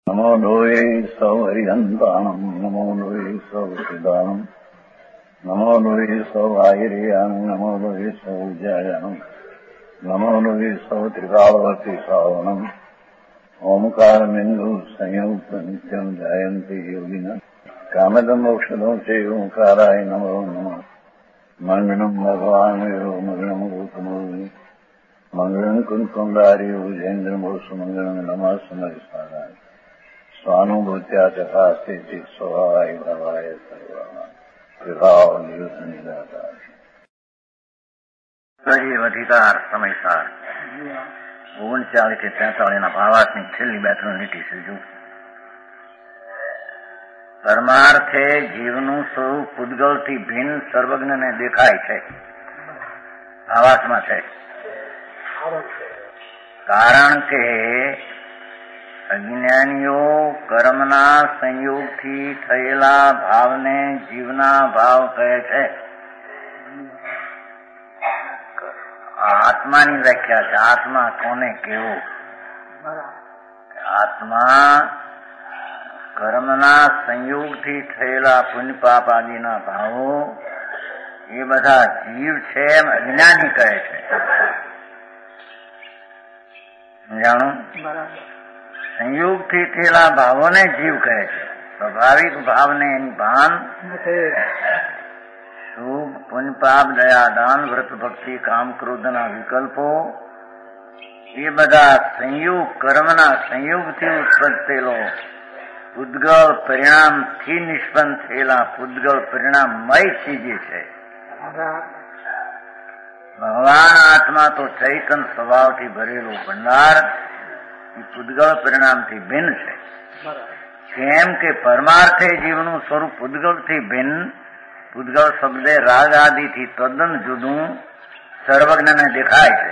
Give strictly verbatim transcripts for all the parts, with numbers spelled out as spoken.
नमो लोये सौहरिहन्ताणम् नमो लोये सौहृदानम् नमो लोये सौभागिर्यानम् नमो लोये सौजायानम् नमो लोये सौत्रिकावती सावनम् ओंकारमिन्दु संयुक्त नित्यम् जायन्ति योगिनः कामदम् मोक्षदम् च ओंकाराय नमो नमः मङ्गलम् भगवान् वीरो मङ्गलम् रूपमोहि मङ्गलम् कुन्कुण्डारि भुजेन्द्रमोसु मङ्गलम् नमः समरिसाराय स्वानुभूत्या तथा स्थिति स्वभावाय भवाय सर्वभाव निदाता સજીવ અધિકાર સમયસાર ઓગણચાલીસ થી તેતાલીસ ના ભાવાર્થની છેલ્લી બે ત્રણ લીટી સજુ પરમાર્થે જીવનું સ્વરૂપ પૂતગલથી ભિન્ન સર્વજ્ઞને દેખાય છે. ભાવાર્થમાં છે કારણ કે અજ્ઞાનીઓ કર્મના સંયોગથી થયેલા ભાવને જીવના ભાવ કહે છે. આત્માની વ્યાખ્યા છે. આત્મા કોને કેવો? આત્મા કર્મના સંયોગથી થયેલા પુણ્ય પાપ આદિના ભાવો એ બધા જીવ છે એમ અજ્ઞાની કહે છે. જાણો, સંયોગથી થયેલા ભાવોને જીવ કહે છે. સ્વાભાવિક ભાવને એની ભાન શુભ પુણ્ય પાપ દયા દાન વ્રત ભક્તિ કામ ક્રોધના વિકલ્પો એ બધા સંયોગ કર્મના સંયોગથી ઉત્પન્ન થયેલો પૂતગળ પરિણામથી નિષ્પન્ન થયેલા પૂતગળ પરિણામમય ચીજે છે. ભગવાન આત્મા તો ચૈતન સ્વભાવથી ભરેલો ભંડાર એ પૂતગળ પરિણામથી ભિન્ન છે. કેમ કે પરમાર્થે જીવનું સ્વરૂપ પૂતગળથી ભિન્ન, પૂતગળ શબ્દે રાગ આદિથી તદ્દન જુદું સર્વજ્ઞને દેખાય છે.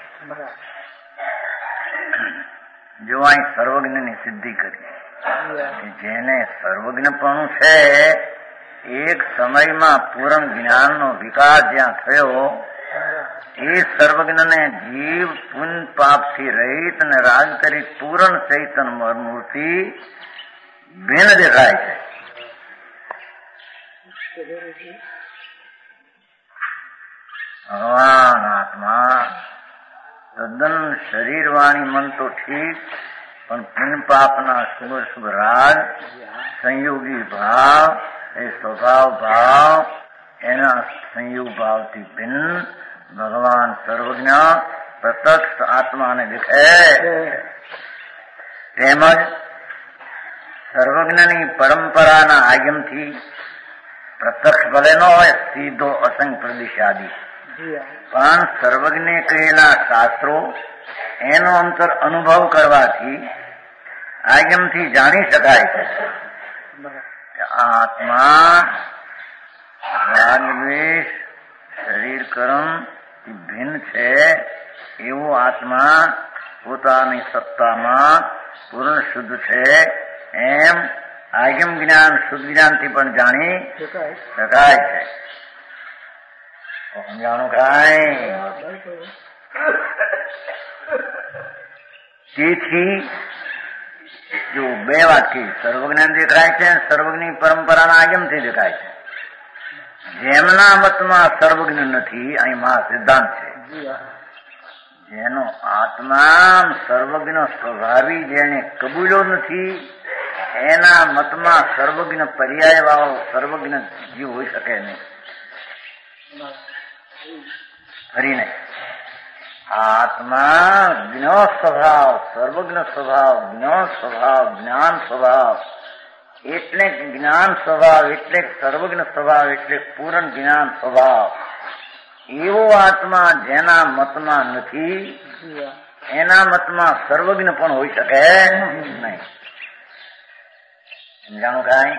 જો અહીં સર્વજ્ઞની સિદ્ધિ કરી જેને સર્વજ્ઞપણું છે એક સમયમાં પૂર્ણ જ્ઞાનનો વિકાસ જ્યાં થયો એ સર્વજ્ઞને જીવ પુણ્ય પાપથી રહિત અને રાગ કરી પૂર્ણ ચૈતન મૂર્તિ ભિન્ન દેખાય છે. ભગવાન આત્મા તદ્દન શરીર વાણી મન તો ઠીક, પણ પુણ્ય પાપના શુભ શુભ રાગ સંયોગી ભાવ એ સ્વભાવ ભાવ એના સંયોગ ભાવથી ભિન્ન ભગવાન સર્વજ્ઞ પ્રત્યક્ષ આત્માને દેખે. તેમજ સર્વજ્ઞની પરંપરાના આગમથી પ્રત્યક્ષ ભલે ન હોય, સીધો અસંગ પ્રદેશાદી, પણ સર્વજ્ઞે કહેલા શાસ્ત્રો એનો અંતર અનુભવ કરવાથી આગમથી જાણી શકાય છે. આત્મા રાગ દ્વેષ શરીર કર્મ ભિન્ન છે એવો આત્મા પોતાની સત્તામાં પૂર્ણ શુદ્ધ છે એમ આગમ જ્ઞાન શુદ્ધ જ્ઞાનથી પણ જાણી શકાય છે. સમજાણું કાંઈ? તેથી જો બે વાતથી સર્વજ્ઞાન દેખાય છે, સર્વજ્ઞની પરંપરાના આગમથી દેખાય છે. જેમના મતમાં સર્વજ્ઞ નથી, અહીં મહા સિદ્ધાંત છે. જેનો આત્મા સર્વજ્ઞ સ્વભાવી જેને કબૂલ્યો નથી એના મતમાં સર્વજ્ઞ પર્યાય વાળો સર્વજ્ઞ જીવ હોઈ શકે નહીં. ફરી નહીં. આત્મા જ્ઞ સ્વભાવ, સર્વજ્ઞ સ્વભાવ, જ્ઞ સ્વભાવ, જ્ઞાન સ્વભાવ એટલે જ્ઞાન સ્વભાવ એટલે સર્વજ્ઞ સ્વભાવ એટલે પૂર્ણ જ્ઞાન સ્વભાવ એવો આત્મા જેના મતમાં નથી એના મતમાં સર્વજ્ઞ પણ હોઈ શકે નહીં. સમજાણું કાંઈ?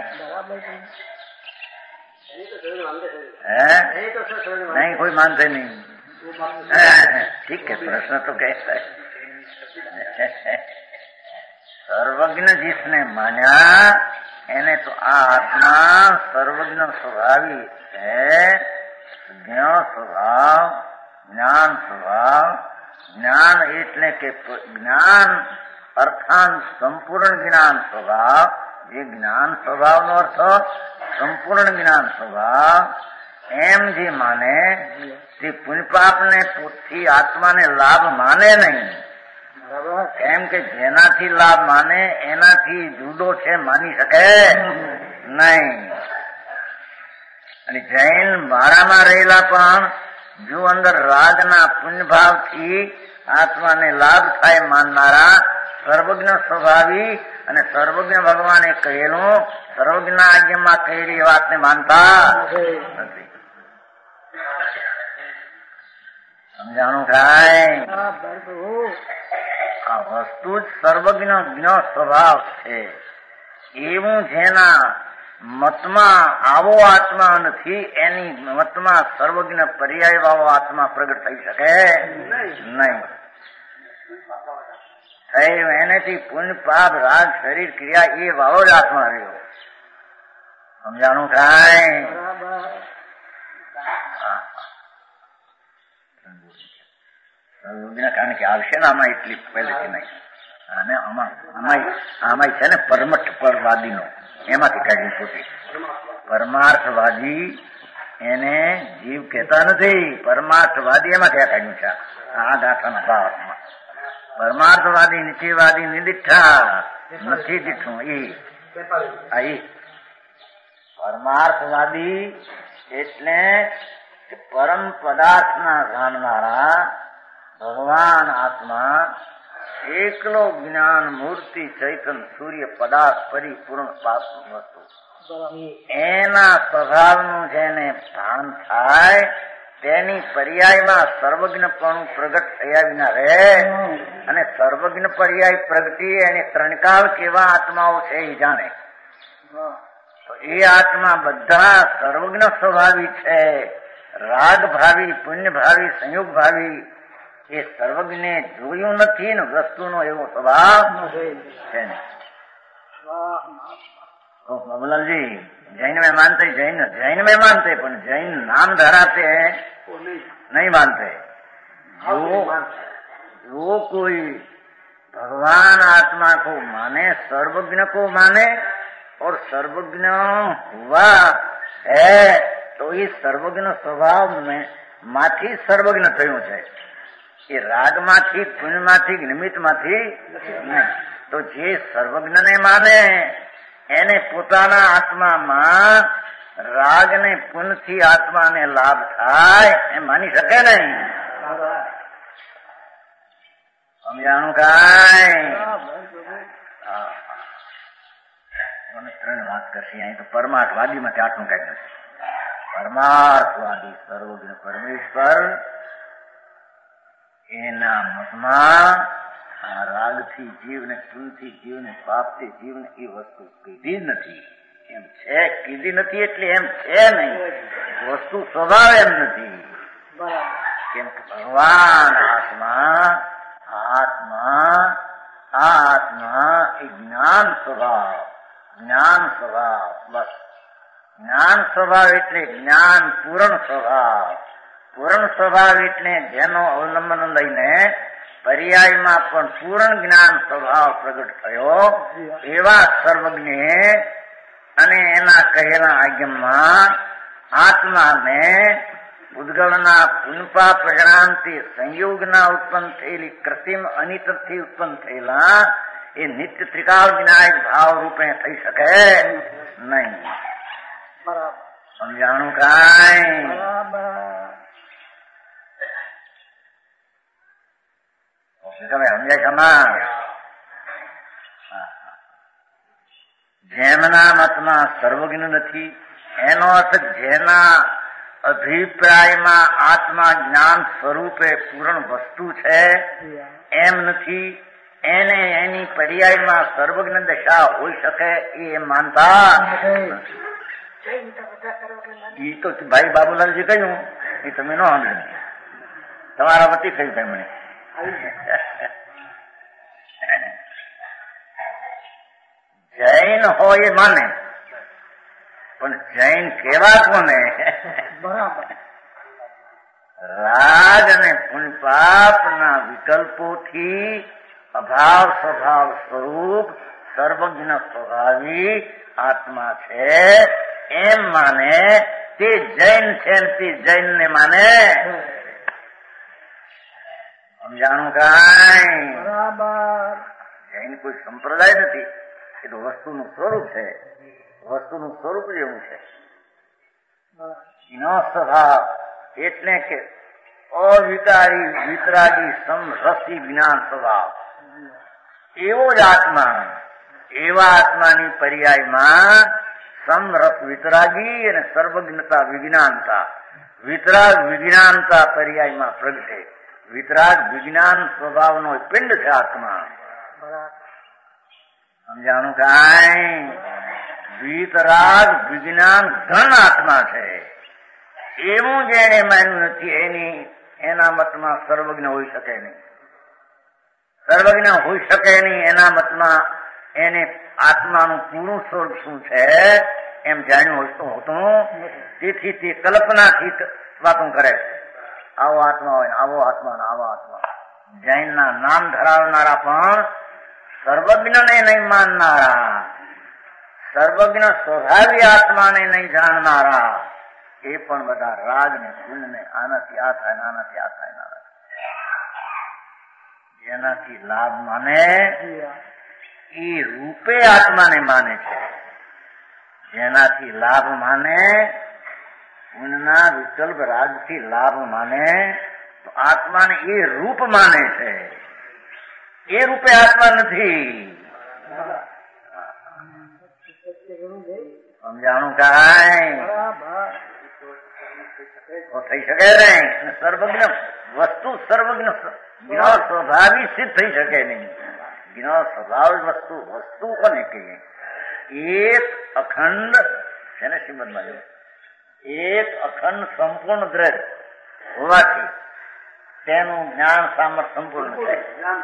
नहीं, कोई मानते नहीं. ठीक है, प्रश्न तो कैसा है. सर्वज्ञ जिसने माना એને તો આ આત્મા સર્વજ્ઞ સ્વભાવી છે. જ્ઞ સ્વભાવ, જ્ઞાન સ્વભાવ. જ્ઞાન એટલે કે જ્ઞાન અર્થાંત સંપૂર્ણ જ્ઞાન સ્વભાવ, જે જ્ઞાન સ્વભાવનો અર્થ સંપૂર્ણ જ્ઞાન સ્વભાવ, એમ જે માને તે પુણ્યપાપને પોતથી આત્માને લાભ માને નહીં. એમ કે જેનાથી લાભ માને એનાથી જુદો છે માની શકે નહીં. અને જૈન માળામાં રહેલા પણ જો અંદર રાગના પુણ્યભાવથી આત્માને લાભ થાય માનનારા સર્વજ્ઞ સ્વભાવી અને સર્વજ્ઞ ભગવાને કહેલું સર્વજ્ઞ આજ્ઞામાં કહેલી વાતને માનતા નથી. સમજાણું થાય? આ વસ્તુ જ સર્વજ્ઞ જ્ઞ સ્વભાવ છે. એવું જેના મતમાં આવો આત્મા નથી એની મતમાં સર્વજ્ઞ પર્યાય વાળો આત્મા પ્રગટ થઈ શકે નહીં. થયું એનેથી પુણ્ય પાપ રાગ શરીર ક્રિયા એ વાળો જ આત્મા રહ્યો. સમજાણું થાય? કારણ કે આવશે ને આમાં એટલી પહેલેથી નહીં. અને આમાં આમાં આમાં છે ને પરમઠ પરવાદી નો એમાંથી કાઢી પોતે પરમાર્થવાદી એને જીવ કહેતા નથી. પરમાર્થવાદી એમાં ક્યાં કાઢ્યું છે આ દાખાના ભાવમાં. પરમાર્થવાદી નીચેવાદી નિદિઠા નથી દીઠું એ પરમાર્થવાદી એટલે પરમ પદાર્થના જાણનારા ભગવાન આત્મા એકલો જ્ઞાન મૂર્તિ ચૈતન સૂર્ય પદાર્થ પરિપૂર્ણ પાપનું વસ્તુ એના સ્વભાવનું જેને ભાન થાય તેની પર્યાયમાં સર્વજ્ઞપણું પ્રગટ થયા વિના રહે. અને સર્વજ્ઞ પર્યાય પ્રગતિ એને ત્રણકાળ કેવા આત્માઓ છે એ જાણે. તો એ આત્મા બધા સર્વજ્ઞ સ્વભાવી છે. રાગ ભાવી, પુણ્ય ભાવી, સંયુગ ભાવી એ સર્વજ્ઞે જોયું નથી ને વસ્તુનો એવો સ્વભાવ છે ને. બાબુલાલજી જૈન में मानते जैन जैन में मानते पण जैन नाम धराते हैं नहीं मानते. जो जो कोई भगवान आत्मा को माने सर्वज्ञ को माने और सर्वज्ञ हुआ है तो ये सर्वज्ञ स्वभाव में माथी सर्वज्ञ થયું છે. એ રાગમાંથી પુણ્યમાંથી નિમિત્તમાંથી નહીં. તો જે સર્વજ્ઞને માને એને પોતાના આત્મામાં રાગ ને પુણ્યથી આત્માને લાભ થાય એ માની શકે નહીં. સમજાણું કાંઈ? મને ત્રણ વાત કરશે અહીં તો પરમાર્થવાદી માંથી આટલું કઈ નથી. પરમાર્થવાદી સર્વજ્ઞ પરમેશ્વર એના મતમાં આ રાગથી જીવને પુણ્યથી જીવને પાપથી જીવને એ વસ્તુ કીધી જ નથી. એમ છે કીધી નથી એટલે એમ છે નહીં. વસ્તુ સ્વભાવ એમ નથી. કેમ કે ભગવાન આત્મા આત્મા આ આત્મા એ જ્ઞાન સ્વભાવ જ્ઞાન સ્વભાવ બસ. જ્ઞાન સ્વભાવ એટલે જ્ઞાન પૂર્ણ સ્વભાવ. પૂર્ણ સ્વભાવ એટલે જેનો અવલંબન લઈને પર્યાયમાં પણ પૂર્ણ જ્ઞાન સ્વભાવ પ્રગટ થયો એવા સર્વજ્ઞે અને એના કહેલા આજ્ઞામાં આત્માને ઉદ્ગલના પુનપા પ્રજ્ઞાનથી સંયોગના ઉત્પન્ન થયેલી કૃત્રિમ અનિતથી ઉત્પન્ન થયેલા એ નિત્ય ત્રિકાળ વિનાયક ભાવ રૂપે થઈ શકે નહીં. સમજાણું કાંઈ? તમે સમજાય ખમા? જેમના મતમાં સર્વજ્ઞ નથી એનો અર્થ જેના અભિપ્રાયમાં આત્મા જ્ઞાન સ્વરૂપે પૂર્ણ વસ્તુ છે એમ નથી. એને એની પર્યાયમાં સર્વજ્ઞ દશા હોઈ શકે એ માનતા એ તો ભાઈ બાબુલાલજી કહ્યું એ તમે ન સમજો. તમારા વતી કહ્યું તેમણે. જૈન હોય એ માને પણ જૈન કેવા કોને? રાગ અને પુણ્ય પાપ ના વિકલ્પોથી અભાવ સ્વભાવ સ્વરૂપ સર્વજ્ઞ સ્વભાવી આત્મા છે એમ માને તે જૈન છે તે જૈન ને માને સમજાણું કાંઈ બરાબર. જૈન કોઈ સંપ્રદાય નથી, એ તો વસ્તુનું સ્વરૂપ છે, વસ્તુનું સ્વરૂપ જેવું છે. એનો સ્વભાવ એટલે કે અવિકારી વિતરાગી સમરસી જ્ઞાન સ્વભાવ એવો જ આત્મા, એવા આત્માની પર્યાયમાં સમરસ વિતરાગી અને સર્વજ્ઞતા વિજ્ઞાનતા, વિતરાગ વિજ્ઞાનતા પર્યાયમાં પ્રગટે. વિતરાગ વિજ્ઞાન સ્વભાવનો પિંડ છે આત્મા. સમજાણું કાંઈ? વિતરાગ વિજ્ઞાન ઘન આત્મા છે. એવું જેને માન્યું નથી એની એના મતમાં સર્વજ્ઞ હોઈ શકે નહીં. સર્વજ્ઞ હોઈ શકે નહીં એના મતમાં એને આત્માનું પૂરું સ્વરૂપ શું છે એમ જાણ્યું હોતું. તેથી તે કલ્પનાથી વાતો કરે છે. આવો આત્મા હોય, આવો આત્મા, આવો આત્મા. જૈનના નામ ધરાવનારા પણ સર્વજ્ઞને નહીં માનનારા, સર્વજ્ઞ સ્વભાવી આત્માને નહીં જાણનારા, એ પણ બધા રાગ ને કુલ ને આનાથી આ થાય, આનાથી આ થાય, જેનાથી લાભ માને એ રૂપે આત્માને માને છે. જેનાથી લાભ માને, ઉનના વિકલ્પ રાગથી લાભ માને તો આત્માને એ રૂપ માને છે. એ રૂપે આત્મા નથી. સમજાણું કાંઈ? થઈ શકે નહીં. સર્વજ્ઞ વસ્તુ સર્વજ્ઞ સ્વભાવી સિદ્ધ થઈ શકે નહીં. સ્વભાવ વસ્તુ વસ્તુ કોને કહીએ? એક અખંડ છે ને શ્રીમદમાં જો, એક અખંડ સંપૂર્ણ દ્રવ્ય હોવાથી તેનું જ્ઞાન સામર્થ્ય સંપૂર્ણ છે.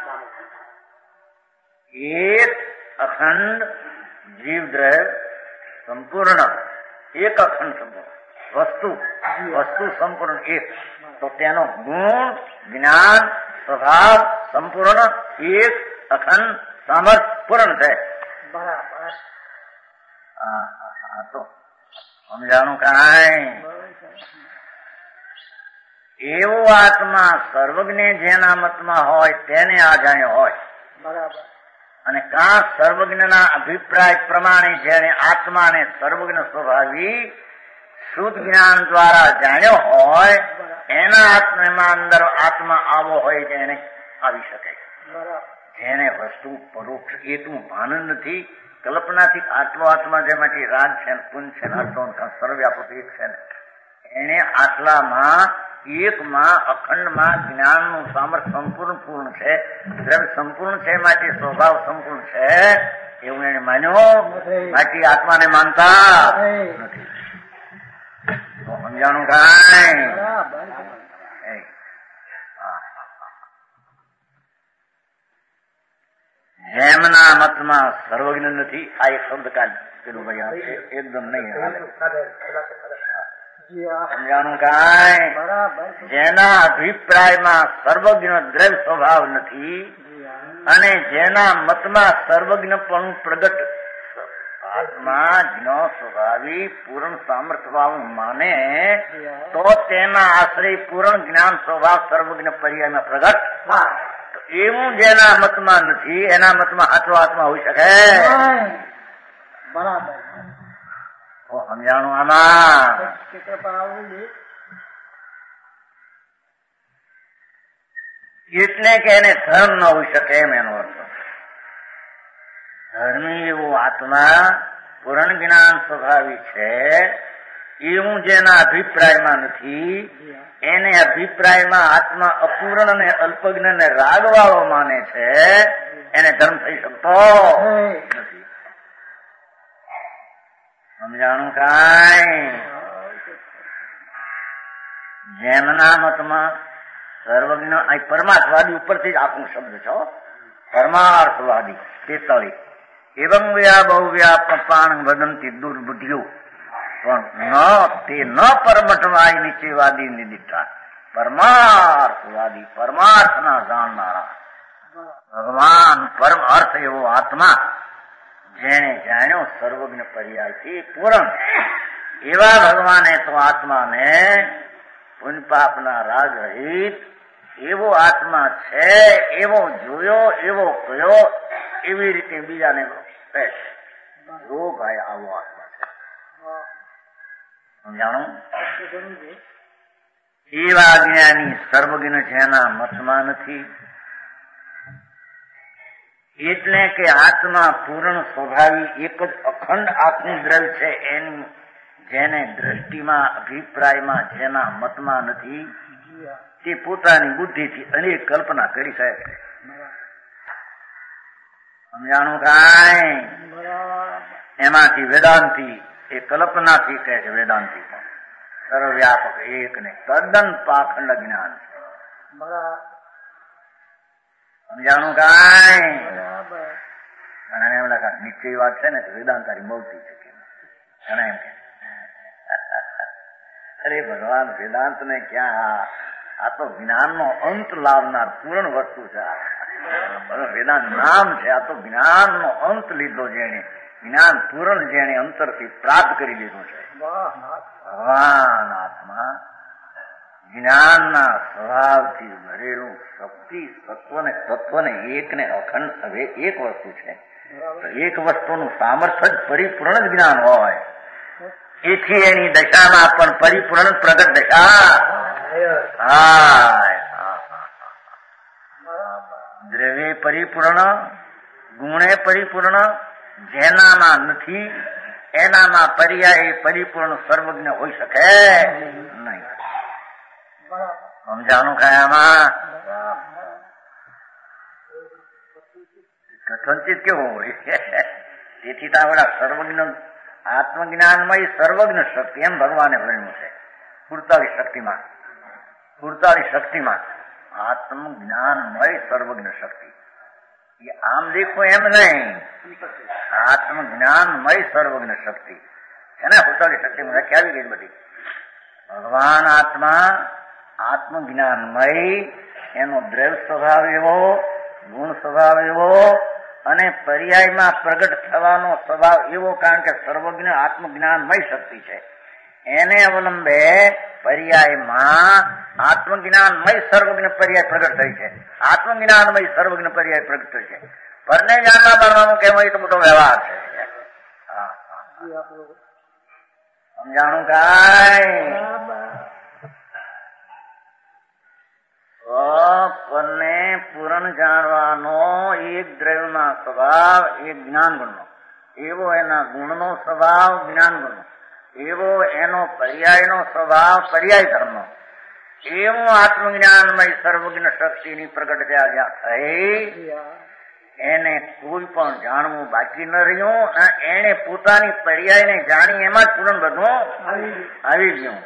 એક અખંડ જીવ દ્રવ્ય સંપૂર્ણ, એક અખંડ સંપૂર્ણ વસ્તુ, વસ્તુ સંપૂર્ણ એક, તો તેનો ગુણ જ્ઞાન સ્વભાવ સંપૂર્ણ એક અખંડ સામર્થ્ય પૂર્ણ છે. બરાબર. હા તો સમજાણું કાંઈ? એવો આત્મા સર્વજ્ઞ જેના મતમાં હોય તેને આ જાણ્યો હોય. બરાબર. અને કાં સર્વજ્ઞના અભિપ્રાય પ્રમાણે જેને આત્માને સર્વજ્ઞ સ્વભાવી શુદ્ધ જ્ઞાન દ્વારા જાણ્યો હોય એના આત્મામાં અંદર આત્મા આવો હોય તેને આવી શકે. જેને વસ્તુ પરોક્ષ એતું ભાન નથી, કલ્પનાથી આટલો આત્મા જેમાંથી રાગ છે, પુંજ છે, સર્વવ્યાપક એક છે ને, એને આટલામાં એકમાં અખંડમાં જ્ઞાનનું સામર્થ્ય સંપૂર્ણ પૂર્ણ છે, દ્રવ્ય સંપૂર્ણ છે, માટે સ્વભાવ સંપૂર્ણ છે એવું એને માન્યો. બાકી આત્માને માનતા નથી. સમજાણું કાંઈ? જેમના મતમાં સર્વજ્ઞ નથી, આ એક શબ્દ કાઢ પેલું ભાઈ એકદમ નહીં. સમજાણું કાંઈ? જેના અભિપ્રાયમાં સર્વજ્ઞ દ્રવ્ય સ્વભાવ નથી અને જેના મતમાં સર્વજ્ઞપણું પ્રગટ આત્મા જ્ઞ સ્વભાવી પૂર્ણ સામર્થ્ય ભાવ માને તો તેના આશ્રય પૂર્ણ જ્ઞાન સ્વભાવ સર્વજ્ઞ પર્યાયમાં પ્રગટ. એવું જેના મતમાં નથી એના મતમાં આટલો આત્મા હોઈ શકે? બરાબર. સમજાણું? આમાં એટલે કે એને ધર્મ ન હોઈ શકે એમ એનો અર્થ. ધર્મી એવો આત્મા પૂર્ણ જ્ઞાન સ્વભાવી છે એવું જેના અભિપ્રાયમાં નથી, એને અભિપ્રાયમાં આત્મા અપૂર્ણ ને અલ્પજ્ઞ ને રાગવાળો માને છે, એને ધર્મ થઈ શકતો નથી. સમજાણું કાંઈ? જેમના મતમાં સર્વજ્ઞ આ પરમાર્થવાદી ઉપરથી જ આપણું શબ્દ છો, પરમાર્થવાદી તેતાળી એવં વ્યા બહુ વ્યાપાણ વદંતી દુર્બુદ્ધિઓ પણ ન તે ન પરમઠવાય નીચેવાદી નિદિષ્ટા પરમાર્થવાદી પરમાર્થના જાણનારા ભગવાન પરમ અર્થ એવો આત્મા જેને જાણ્યો સર્વજ્ઞ પર્યાયથી પૂરણ એવા ભગવાને તો આત્માને પુણ્ય પાપના રાગ રહિત એવો આત્મા છે એવો જોયો એવો કયો એવી રીતે બીજાને કહે ઓ ભાઈ આવો આત્મા છે સમજાણો. એવા જ્ઞાની સર્વજ્ઞ જેના મતમાં નથી એટલે કે આત્મા પૂર્ણ સ્વભાવી એક જ અખંડ આત્મનું દ્રવ્ય છે એની જેને દ્રષ્ટિમાં અભિપ્રાયમાં જેના મતમાં નથી તે પોતાની બુદ્ધિથી અનેક કલ્પના કરી શકે છે. સમજાણું કાંઈ? એમાંથી વેદાંતિ એ કલ્પનાથી કહે છે વેદાંતિ પણ સર્વવ્યાપક એક ને તદ્દન પાખંડ જ્ઞાન છે. સમજાણું કાંઈ? અને એમ લાગે નિશ્ચય વાત છે ને વેદાંતારી મૌતી છે કે ઘણા એમ કે અરે ભગવાન વેદાંત ને ક્યાં આ તો જ્ઞાન નો અંત લાવનાર પૂર્ણ વસ્તુ છે. વેદાંત નામ છે આ તો જ્ઞાન નો અંત લીધો જેને જ્ઞાન પૂર્ણ જેને અંતરથી પ્રાપ્ત કરી લીધું છે. ભગવાન આત્મા જ્ઞાનના સ્વભાવથી ભરેલું શક્તિ તત્વને તત્વને એક ને અખંડ એક વસ્તુ છે. એક વસ્તુનું સામર્થ્ય જ પરિપૂર્ણ જ જ્ઞાન હોય એથી એની દશામાં પણ પરિપૂર્ણ પ્રગટ દશા. દ્રવ્ય પરિપૂર્ણ ગુણે પરિપૂર્ણ જેનામાં નથી એનામાં પર્યાય પરિપૂર્ણ સર્વજ્ઞ હોઈ શકે નહીં. સમજાણું ખાયામાં કથનચિત કેવું હોય તેથી તો આપણા સર્વજ્ઞ આત્મજ્ઞાનમય સર્વજ્ઞ શક્તિ એમ ભગવાને ભણ્યું છે સુડતાલીસ શક્તિમાં સુડતાલીસ શક્તિમાં આત્મજ્ઞાનમય સર્વજ્ઞ શક્તિ એ આમ દેખો એમ નહીં આત્મજ્ઞાનમય સર્વજ્ઞ શક્તિ એને સુડતાલીસ શક્તિમાં વ્યાખ્યા આવી ગઈ બધી. ભગવાન આત્મા આત્મજ્ઞાનમય એનો દ્રવ્ય સ્વભાવ એવો ગુણ સ્વભાવ એવો અને પર્યાયમાં પ્રગટ થવાનો સ્વભાવ એવો કારણ કે સર્વજ્ઞ આત્મજ્ઞાનમય શક્તિ છે એને અવલંબે પર્યાયમાં આત્મજ્ઞાનમય સર્વજ્ઞ પર્યાય પ્રગટ થઈ છે. આત્મજ્ઞાનમય સર્વજ્ઞ પર્યાય પ્રગટ થઈ છે. પરને જાણવા પાડવાનું કેમ એ તો મોટો વ્યવહાર છે. સમજાણું કાંઈ? પરને પૂરણ જાણવાનો એક દ્રવ્યના સ્વભાવ એક જ્ઞાન ગુણનો એવો એના ગુણનો સ્વભાવ જ્ઞાન ગુણનો એવો એનો પર્યાયનો સ્વભાવ પર્યાય ધર્મનો એવો આત્મજ્ઞાનમય સર્વજ્ઞ શક્તિની પ્રગટ જ્યાં થઈ એને કોઈ પણ જાણવું બાકી ન રહ્યું. એને પોતાની પર્યાયને જાણી એમાં જ પૂરણ બધું આવી ગયું.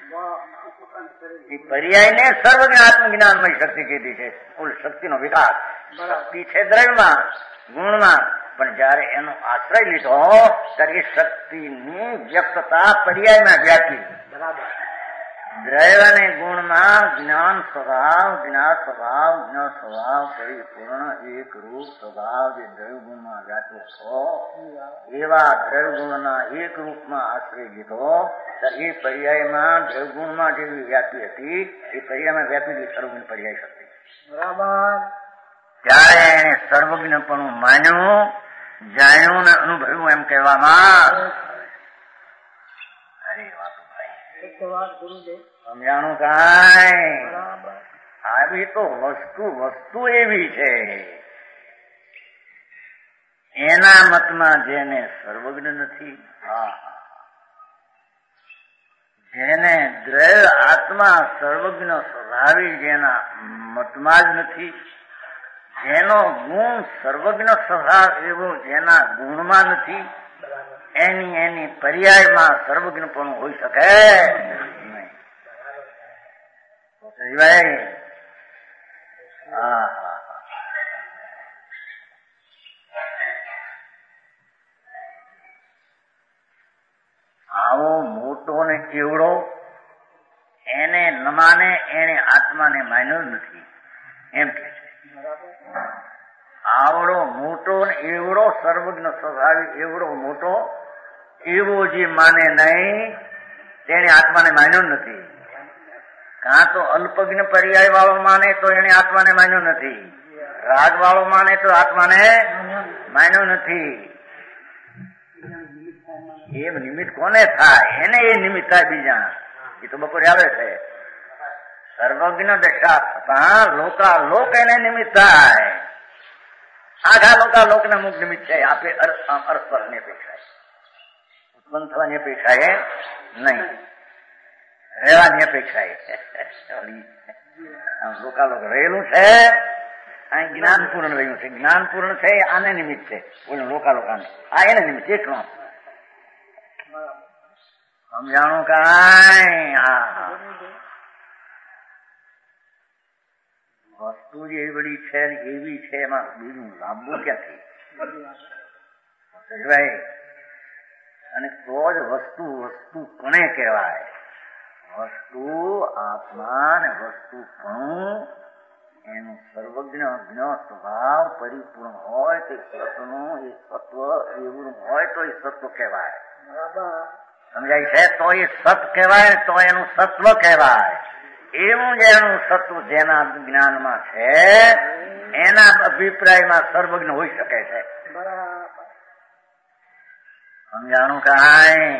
પર્યાયને સર્વજ્ઞ આત્મજ્ઞાનમય શક્તિ કીધી છે. કુલ શક્તિનો વિકાસ શક્તિ છે દ્રવ્યમાં ગુણમાં પણ જયારે એનો આશ્રય લીધો ત્યારે એ શક્તિની વ્યક્તતા પર્યાયમાં વ્યાપી. દ્રવ્ય અને ગુણમાં જ્ઞાન સ્વભાવ જ્ઞાન સ્વભાવ જ્ઞાન સ્વભાવ પરિપૂર્ણ એક રૂપ સ્વભાવ જે દ્રવ્ય ગુણમાં વ્યાપ્યો છો એવા દ્રવ્ય ગુણના એક રૂપમાં આશ્રય લીધો ત્યારે એ પર્યાયમાં દ્રવ્ય ગુણમાં જેવી વ્યાપી હતી એ પર્યાયમાં વ્યાપી સર્વજ્ઞ પર્યાય શક્તિ. બરાબર. ત્યારે એને સર્વજ્ઞપણું માન્યું જાણ્યું ને અનુભવ્યું એમ કહેવામાં. અરે વાત સમજાણું કાંઈ? આવી તો વસ્તુ વસ્તુ એવી છે એના મતમાં જેને સર્વજ્ઞ નથી જેને દ્રવ્ય આત્મા સર્વજ્ઞ સ્વભાવી જેના મતમાં જ નથી જેનો ગુણ સર્વજ્ઞ સ્વભાવ એવો જેના ગુણમાં નથી એની એની પર્યાયમાં સર્વજ્ઞ પણ હોઈ શકે નહીં. આવો મોટો ને કેવડો એને ન માને એને આત્માને માન્યો નથી એમ કે છે. આવડો મોટો ને એવડો સર્વજ્ઞ સ્વભાવી એવડો મોટો એવો જે માને નહીં તેને આત્માને માન્યો નથી. કાં તો અલ્પજ્ઞ પર્યાય વાળો માને તો એને આત્માને માન્યો નથી, રાગ વાળો માને તો આત્માને માન્યો નથી. એ નિમિત્ત કોને થાય? એને એ નિમિત્ત થાય બીજા. એ તો બપોરે આવે છે. સર્વજ્ઞ દશા થતા લોકા લોક એને નિમિત્ત થાય. આખા લોકા લોક ને અમુક નિમિત્ત છે. આપે અરસ્પરની અપેક્ષા ઉત્પન્ન થવાની અપેક્ષા એ નહીં, રહેવાની અપેક્ષા એ લોકાલોક રહેલું છે. અહીં જ્ઞાન પૂર્ણ રહ્યું છે. જ્ઞાન પૂર્ણ છે આને નિમિત્ત છે. બોલો લોકાલોકાને આ એને નિમિત્ત એકલો સમજાણું કાંઈ. આ વસ્તુ જે એવડી છે ને એવી છે એમાં બીજું લાંબુ ક્યાંથી ભાઈ? અને તો જ વસ્તુ વસ્તુ કોને કહેવાય? વસ્તુ આત્મા ને વસ્તુ પણ એનું સર્વજ્ઞ જ્ઞ સ્વભાવ પરિપૂર્ણ હોય તો સત્વનું એ સત્વ એવું હોય તો એ સત્વ કહેવાય. સમજાય છે? તો એ સત કહેવાય, તો એનું સત્વ કહેવાય. એવું જ એનું સત્વ જેના જ્ઞાનમાં છે એના અભિપ્રાયમાં સર્વજ્ઞ હોઈ શકે છે. સમજાણું કાંઈ?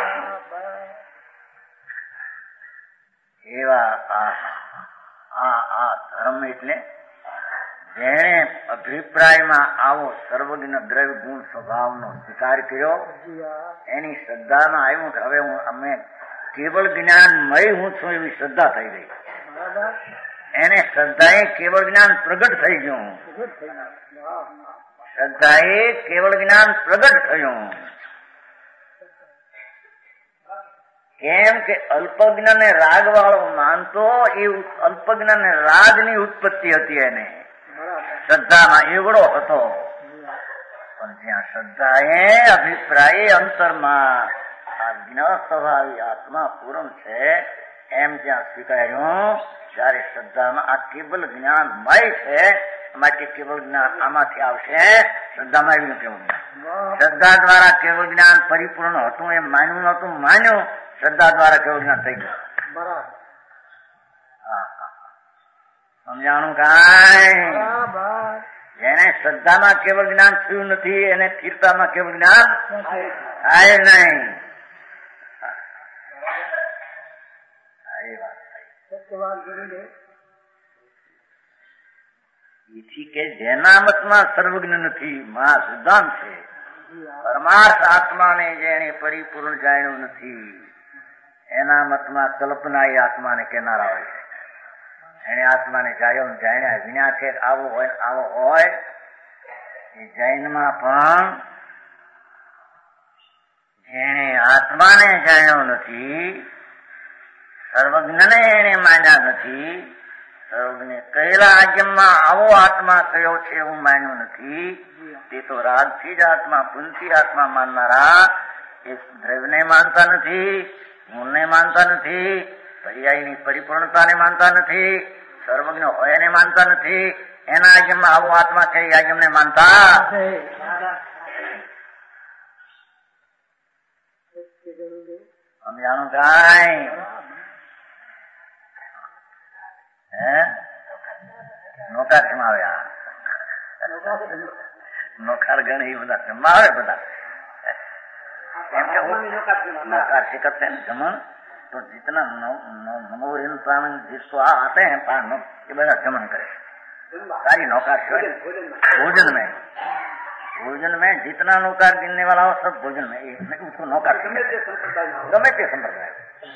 એવા આ આ ધર્મ એટલે જેણે અભિપ્રાયમાં આવો સર્વજ્ઞ દ્રવ્ય ગુણ સ્વભાવનો સ્વીકાર કર્યો એની શ્રદ્ધામાં આવ્યું કે હવે હું અમે કેવળ જ્ઞાનમય હું છું એવી શ્રદ્ધા થઈ ગઈ. એને શ્રદ્ધાએ કેવળ જ્ઞાન પ્રગટ થઈ ગયું. શ્રદ્ધાએ કેવળ જ્ઞાન પ્રગટ થયું. કેમ કે અલ્પજ્ઞ ને રાગ વાળો માનતો એ અલ્પજ્ઞ ને રાગ ની ઉત્પત્તિ હતી. એને શ્રદ્ધામાં એવડો હતો. પણ જ્યાં શ્રદ્ધાએ અભિપ્રાય અંતરમાં આ જ્ઞ સ્વભાવી આત્મા પૂર્ણ છે એમ જ્યાં સ્વીકાર્યું ત્યારે શ્રદ્ધામાં આ કેવલ જ્ઞાન મય છે. માટે કેવળ જ્ઞાન આમાંથી આવશે. શ્રદ્ધામાં આવ્યું કેવળ જ્ઞાન. શ્રદ્ધા દ્વારા કેવળ જ્ઞાન પરિપૂર્ણ હતું એમ માન્યું નતું, માન્યું. શ્રદ્ધા દ્વારા કેવળ જ્ઞાન થઈ ગયું. સમજાણું કાંઈ? જેને શ્રદ્ધામાં કેવળ જ્ઞાન થયું નથી એને સ્થિરતામાં કેવળ જ્ઞાન થાય નહીં. એથી કે જેના મતમાં સર્વજ્ઞ નથી મા સિદ્ધાંત છે. પરમાર્થ આત્માને જેને પરિપૂર્ણ જાણ્યું નથી એના મતમાં કલ્પના એ આત્માને કહેનારા હોય છે. એને આત્માને જાણ્યો જાણ્યા વિના છે આવો હોય આવો હોય. એ જૈનમાં પણ જેને આત્માને જાણ્યો નથી, સર્વજ્ઞને એને માન્યા નથી, સર્વજ્ઞ કહેલા આજ્ઞમાં આવો આત્મા કયો છે એવું માન્યું નથી, તે તો રાગથી જ આત્મા પુનથી આત્મા માનનારા એ દ્રવ્યને માનતા નથી, ગુણને માનતા નથી, પર્યાયની પરિપૂર્ણતાને માનતા નથી, સર્વજ્ઞ હોય એને માનતા નથી. એના આજ્ઞમાં આવો આત્મા છે એ આજ્ઞને માનતા. સમજાણું કાંઈ? હે નોકાર શેમાં આવ્યા? નોકાર ગણ એ બધા શેમાં આવે? બધા એમ કે नौकार सिखते हैं जमन तो जितना नमो इंसान जिसको आते हैं पान ये बड़ा जमन करे सारी नौकार भोजन में भोजन में जितना नौकार गिनने वाला हो सब भोजन में उसको नौकार गमे ते संप्रदाय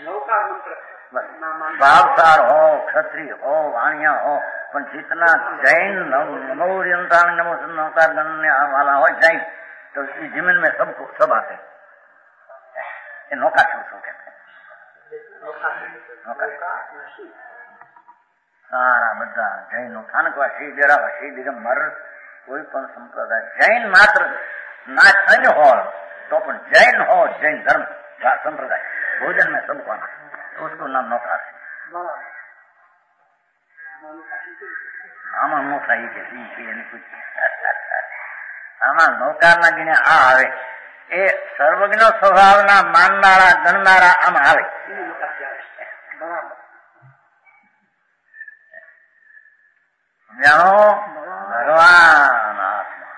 भावसार हो क्षत्रिय हो वाणिया हो पर जितना जैन नमो इंसान नमो नौकार गणने वाला हो जैन तो इस जमीन में सबको सब आते हैं. ये नौका शब्द कहते हैं. सारा બધા જૈનો સ્થાનકવાસી ડેરાવાસી દિગંબર કોઈ પણ સંપ્રદાય જૈન માત્ર ના અન્ય हो तो પણ जैन हो जैन धर्म संप्रदाय भोजन में सबको आना तो उसको नाम नौका है. आमा नौका ही कहती है कुछ આમાં નૌકારના ગીને આ આવે એ સર્વજ્ઞ સ્વભાવના માનનારા ગણનારા આમાં આવે. સમજાણો? ભગવાન આત્મા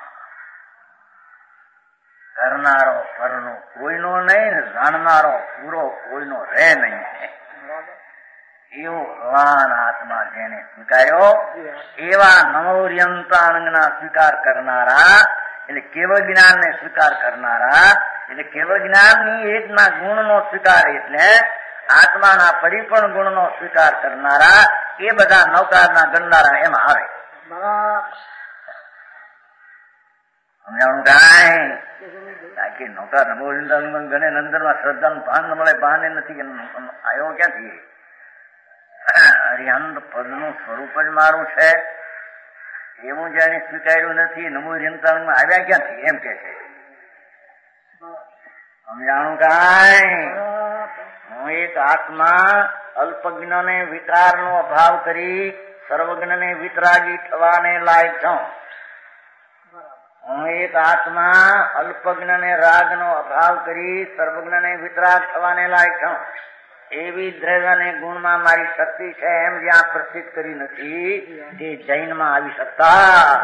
કરનારો પરનો કોઈનો નહીં, જાણનારો પૂરો કોઈનો રહે નહીં. એવો ભગવાન આત્મા જેને સ્વીકાર્યો એવા નમોર્યંતાંગના સ્વીકાર કરનારા એટલે કેવળ જ્ઞાન ને સ્વીકાર કરનારા એટલે કેવળ જ્ઞાનની એકના ગુણનો સ્વીકાર એટલે આત્માના પરિપૂર્ણ ગુણનો સ્વીકાર કરનારા એ બધા નૌકારના ગણનારા એમાં આવે. સમજાણું કાંઈ કે નૌકાર નમોર્યંતાંગ ગણે અંદરમાં શ્રદ્ધાનું ભાન મળે, ભાન એ નથી આવ્યો ક્યાંથી? હરિહંત પદનું સ્વરૂપ જ મારું છે એવું જાણે સ્વીકાર્યું નથી. નમોર્યંતાંગમાં આવ્યા ક્યાંથી એમ કે છે. સમજાણું કાંઈ? હું એક આત્મા અલ્પજ્ઞને વિકારનો અભાવ કરી સર્વજ્ઞને વિતરાગી થવાને લાયક છું. હું એક આત્મા અલ્પજ્ઞને રાગનો અભાવ કરી સર્વજ્ઞને વિતરાગ થવાને લાયક છું. એવી દ્રવ્ય અને ગુણમાં મારી શક્તિ છે એમ જ્યાં પ્રસિદ્ધ કરી નથી તે જૈનમાં આવી શકતા.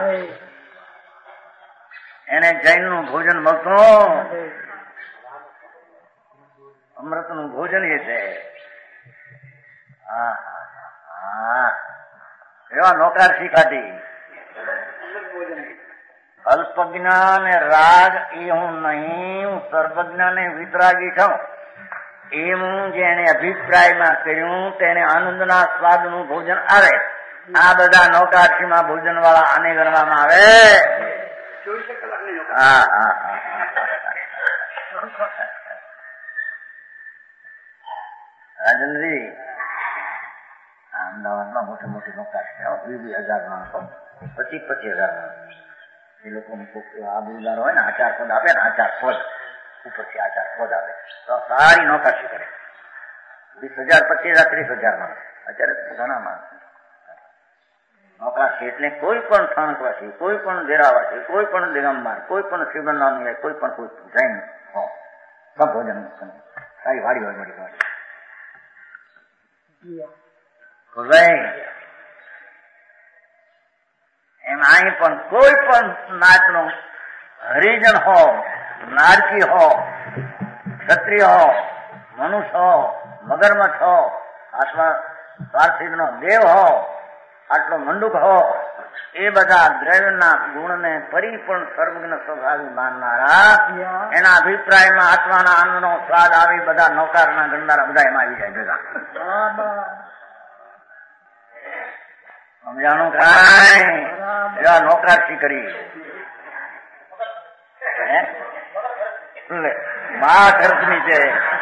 એને જૈન નું ભોજન મળતું, અમૃત નું ભોજન એ છે. એવા નોકાર શીખાતી અલ્પજ્ઞ ને રાગ એ હું નહીં, હું સર્વજ્ઞ ને વિતરાગી છું એવું જેને અભિપ્રાયમાં કર્યું તેને આનંદના સ્વાદનું ભોજન આવે. આ બધા નૌકારસીમાં ભોજન વાળા આને ગણવામાં આવે. હા હા રાજેન્દ્રજી અમદાવાદમાં મોટી મોટી નૌકારસી વીસ વીસ હજાર માણસો, પચીસ પચીસ હજાર માણસો એ લોકો આબુદાર હોય ને આચાર પદ આપે ને આચાર પદ ઉપરથી આચાર પદ આવે તો સારી નૌકારસી કરે. વીસ હજાર પચીસ હજાર ત્રીસ હજાર માણસ અત્યારે ઘણા માણસ નૌકારસી એટલે કોઈ પણ સ્થાનકવાસી, કોઈ પણ દેરાવાસી, કોઈ પણ દિગંબર, કોઈ પણ શિવનામી, કોઈ પણ કોઈ જૈન હો સબ ભોજન સારી વાડી હોય મોટી વાડી. એમ અહીં પણ કોઈ પણ નાચનો હરિજન હો, નારકી હો, ક્ષત્રિય હો, મનુષ્ય હો, મગરમચ્છ હો, અથવા પાર્થિવ નો દેવ હો, આટલો મંડુક હો, એ બધા દ્રવ્યના ગુણને પરિપૂર્ણ સર્વજ્ઞ સ્વભાવી માનનારા એના અભિપ્રાયમાં આત્માના આનંદનો સ્વાદ આવી બધા નૌકારના ગણનારા બધા એમાં આવી જાય ભેગા. સમજાણું કાંઈ? એવા નૌકારસી કરી મા ખર્ચની છે,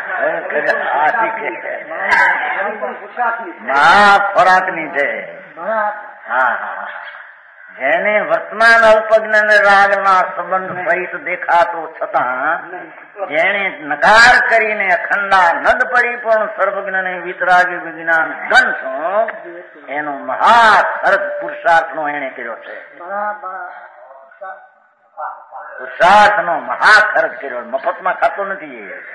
મા ખોરાકની છે. હા હા જેને વર્તમાન અલ્પજ્ઞ ને રાગના સંબંધ સહિત દેખાતો છતાં જેને નકાર કરીને અખંડા નદ પરિપૂર્ણ સર્વજ્ઞ ને વિતરાગી વિજ્ઞાન ગણ છો એનો મહાખર્ચ પુરુષાર્થ નો એને કર્યો છે. પુરુષાર્થ નો મહાખર્ચ કર્યો, મફતમાં ખાતો નથી એ.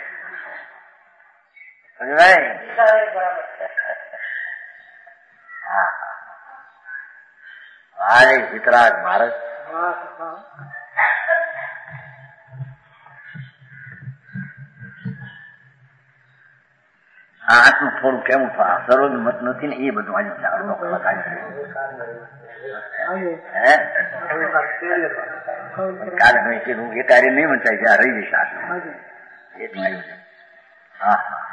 હા હાય વિતરાગ ભારત આટલું થોડું કેવું સરોજ મત નથી ને એ બધું આજે કાલે મેં કીધું એ કાર્ય નહીં વંચાય છે, આ રહી જશે આટલું એટલું આવ્યું છે. હા હા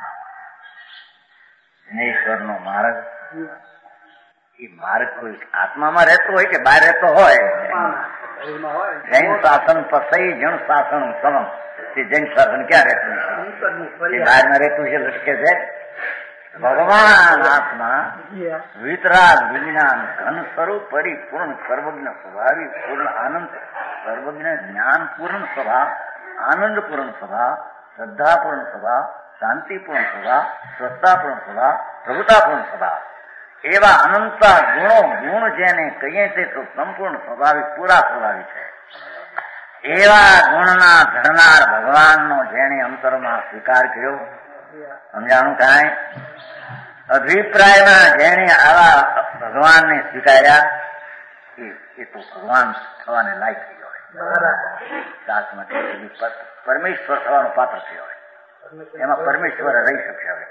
ઈશ્વર નો માર્ગ એ માર્ગ કોઈ આત્મામાં રહેતો હોય કે બહાર રહેતો હોય. જૈન શાસન પસઈ જણ શાસન સમમ. તે જૈન શાસન ક્યાં રહેતું છે? બહાર માં રહેતું છે, લટકે છે. ભગવાન આત્મા વિતરાગ વિજ્ઞાન ઘન સ્વરૂપ પરિપૂર્ણ સર્વજ્ઞ સ્વભાવી પૂર્ણ આનંદ સર્વજ્ઞ જ્ઞાન પૂર્ણ સ્વભાવ, આનંદપૂર્ણ સ્વભાવ, શ્રદ્ધાપૂર્ણ સ્વભાવ, શાંતિપૂર્ણ સ્વભાવ, સ્વસ્થતાપૂર્ણ સ્વભાવ, પ્રભુતાપૂર્ણ સ્વભાવ એવા અનંતા ગુણો ગુણ જેને કહીએ તે તો સંપૂર્ણ સ્વાભાવિક પૂરા સ્વાભાવિક છે. એવા ગુણના ધરનાર ભગવાનનો જેણે અંતરમાં સ્વીકાર કર્યો, સમજાણું કાંઈ? અભિપ્રાયમાં જેણે આવા ભગવાનને સ્વીકાર્યા એ તો ભગવાન થવાને લાયક થયો હોય, દાસમાં પરમેશ્વર થવાનો પાત્ર થયો હોય, એમાં પરમેશ્વર રહી શકશે. હવે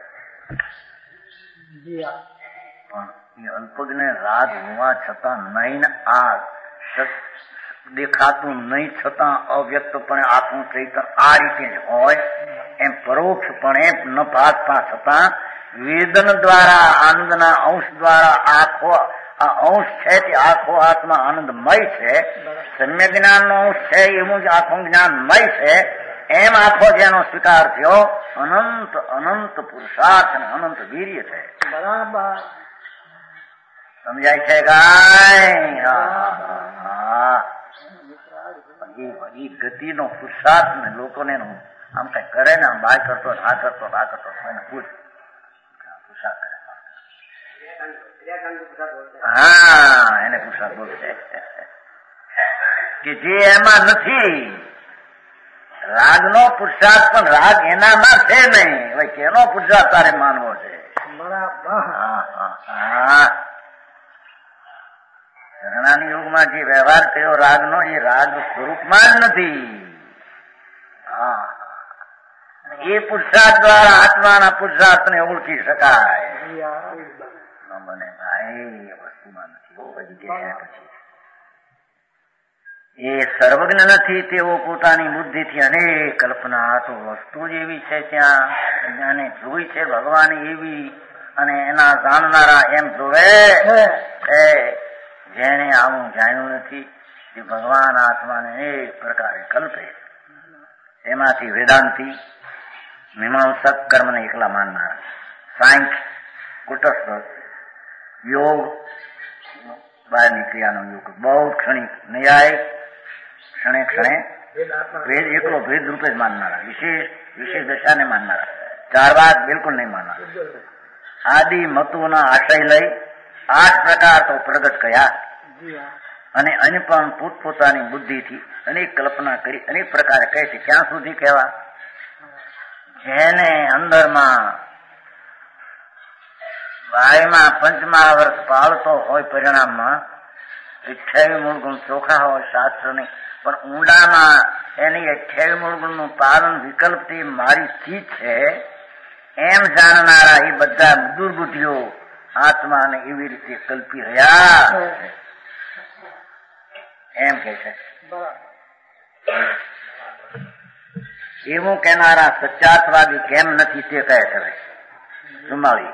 પણ એ અલ્પજ્ઞ રાગ હોવા છતાં નહીં, આ દેખાતું નહીં છતાં અવ્યક્તપણે આત્મનું ચૈતન્ય આ રીતે જ હોય એમ પરોક્ષપણે ન ભાસતા છતાં વેદન દ્વારા આનંદના અંશ દ્વારા આખો આ અંશ છે તે આખો આત્મા આનંદમય છે, સમ્યક જ્ઞાનનો અંશ છે એવું જ આખું જ્ઞાનમય છે. એમ આખો જેનો સ્વીકાર થયો અનંત અનંત પુરુષાર્થ અને અનંત વીર્ય છે. બરાબર સમજાય છે ગાય? એ ગતિનો પુરુષાર્થ ને લોકોને આમ કઈ કરે ને આમ બાય કરતો આ કરતો આ કરતો એને પૂછ પુરુષાર્થ કરે. હા, એને પુરુષાર્થ બોલશે કે જે એમાં નથી. રાગનો પુરુષાર્થ પણ રાગ એનામાં છે નહીં. હવે કેનો પુરુષાર્થ તારે માનવો છે? શરણાની યુગમાં જે વ્યવહાર થયો રાગનો એ રાગ સ્વરૂપમાં જ નથી. હા, એ પુરુષાર્થ દ્વારા આત્માના પુરુષાર્થને ઓળખી શકાય. મને ભાઈ વસ્તુમાં નથી પછી એ સર્વજ્ઞ નથી. તેઓ પોતાની બુદ્ધિથી અનેક કલ્પના તો વસ્તુ જ એવી છે ત્યાં એને જોઈ છે ભગવાન એવી અને એના જાણનારા એમ જોવે. જેને આવું જાણ્યું નથી તે ભગવાન આત્માને એક પ્રકારે કલ્પે. એમાંથી વેદાંતિ મીમાંસક કર્મને એકલા માનનારા, સાંખ્ય કુટસ્થ યોગ બહારની ક્રિયાનો યોગ, બહુ ક્ષણિક ન્યાય ક્ષણે ક્ષણે ભેદ એકલો ભેદ રૂપે જ માનનારા, વિશેષ વિશેષ દશાને માનનારા, ચાર વાત બિલકુલ નહીં માનનારા. આદિ મતોના આશય લઈ આઠ પ્રકાર તો પ્રગટ કર્યા અને અન્ય પણ પોતપોતાની બુદ્ધિથી અનેક કલ્પના કરી અનેક પ્રકારે કહે છે. ક્યાં સુધી કહેવા? જેને અંદરમાં બાયમાં પંચમા વર્ષ પાળતો હોય પરિણામમાં અઠ્યાવી મૂળ ગુણ ચોખા હોય શાસ્ત્રની, પણ ઊંડામાં એની અઠ્યાવી મૂળ ગુણનું પાલન વિકલ્પથી મારી ચીજ છે એમ જાણનારા એ બધા દુર્બુદ્ધિઓ આત્માને એવી રીતે કલ્પી રહ્યા એમ કે છે. એવું કહેનારા સચ્ચાર્થવાદી કેમ નથી તે કહે છે. સુમાળી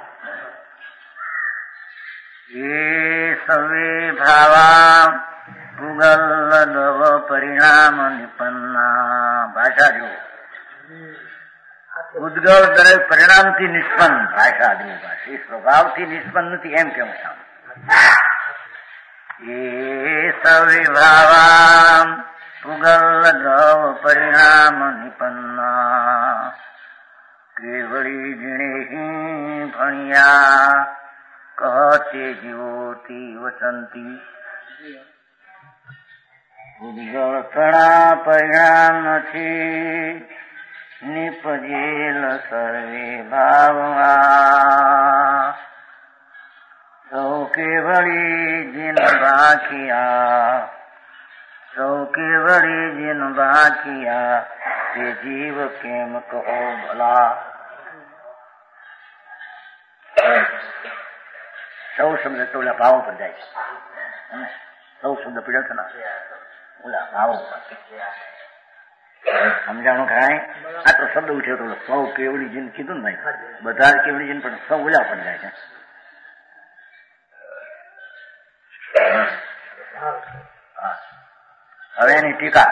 એ સવે ભાવા પુગલ દવ પરિણામ નિપન્ના. ભાષા જો ઉદ્ગલ દરેક પરિણામથી નિષ્પન્ન. ભાષા જો ભાષા સ્વભાવથી નિષ્પન્ન નથી એમ કેવું છે. એ સવે ભાવા પુગલ દવ પરિણામ નિપન્ના કેવળી જીણે ભણ્યા કહતે જીવોથી વસંતી. ઉદ્ગલ તણા પરિણામ નથી નિપજેલ સર્વે ભાવમાં. સૌ કેવળી જીન બાકિયા સૌ કેવળી જીન બાકિયા તે જીવ કેમ કહો ભલા. સૌ શબ્દ તો ઓલા ભાવો પર જાય છે. સૌ શબ્દ પીડ્યો છે ને ઓલા ભાવો પર સમજાણું કાંઈ? આ તો શબ્દ ઉઠ્યો તો સૌ કેવડી જીન કીધું ને ભાઈ, બધા કેવડી જીન પણ સૌ ઓલા પર જાય છે. હવે એની ટીકા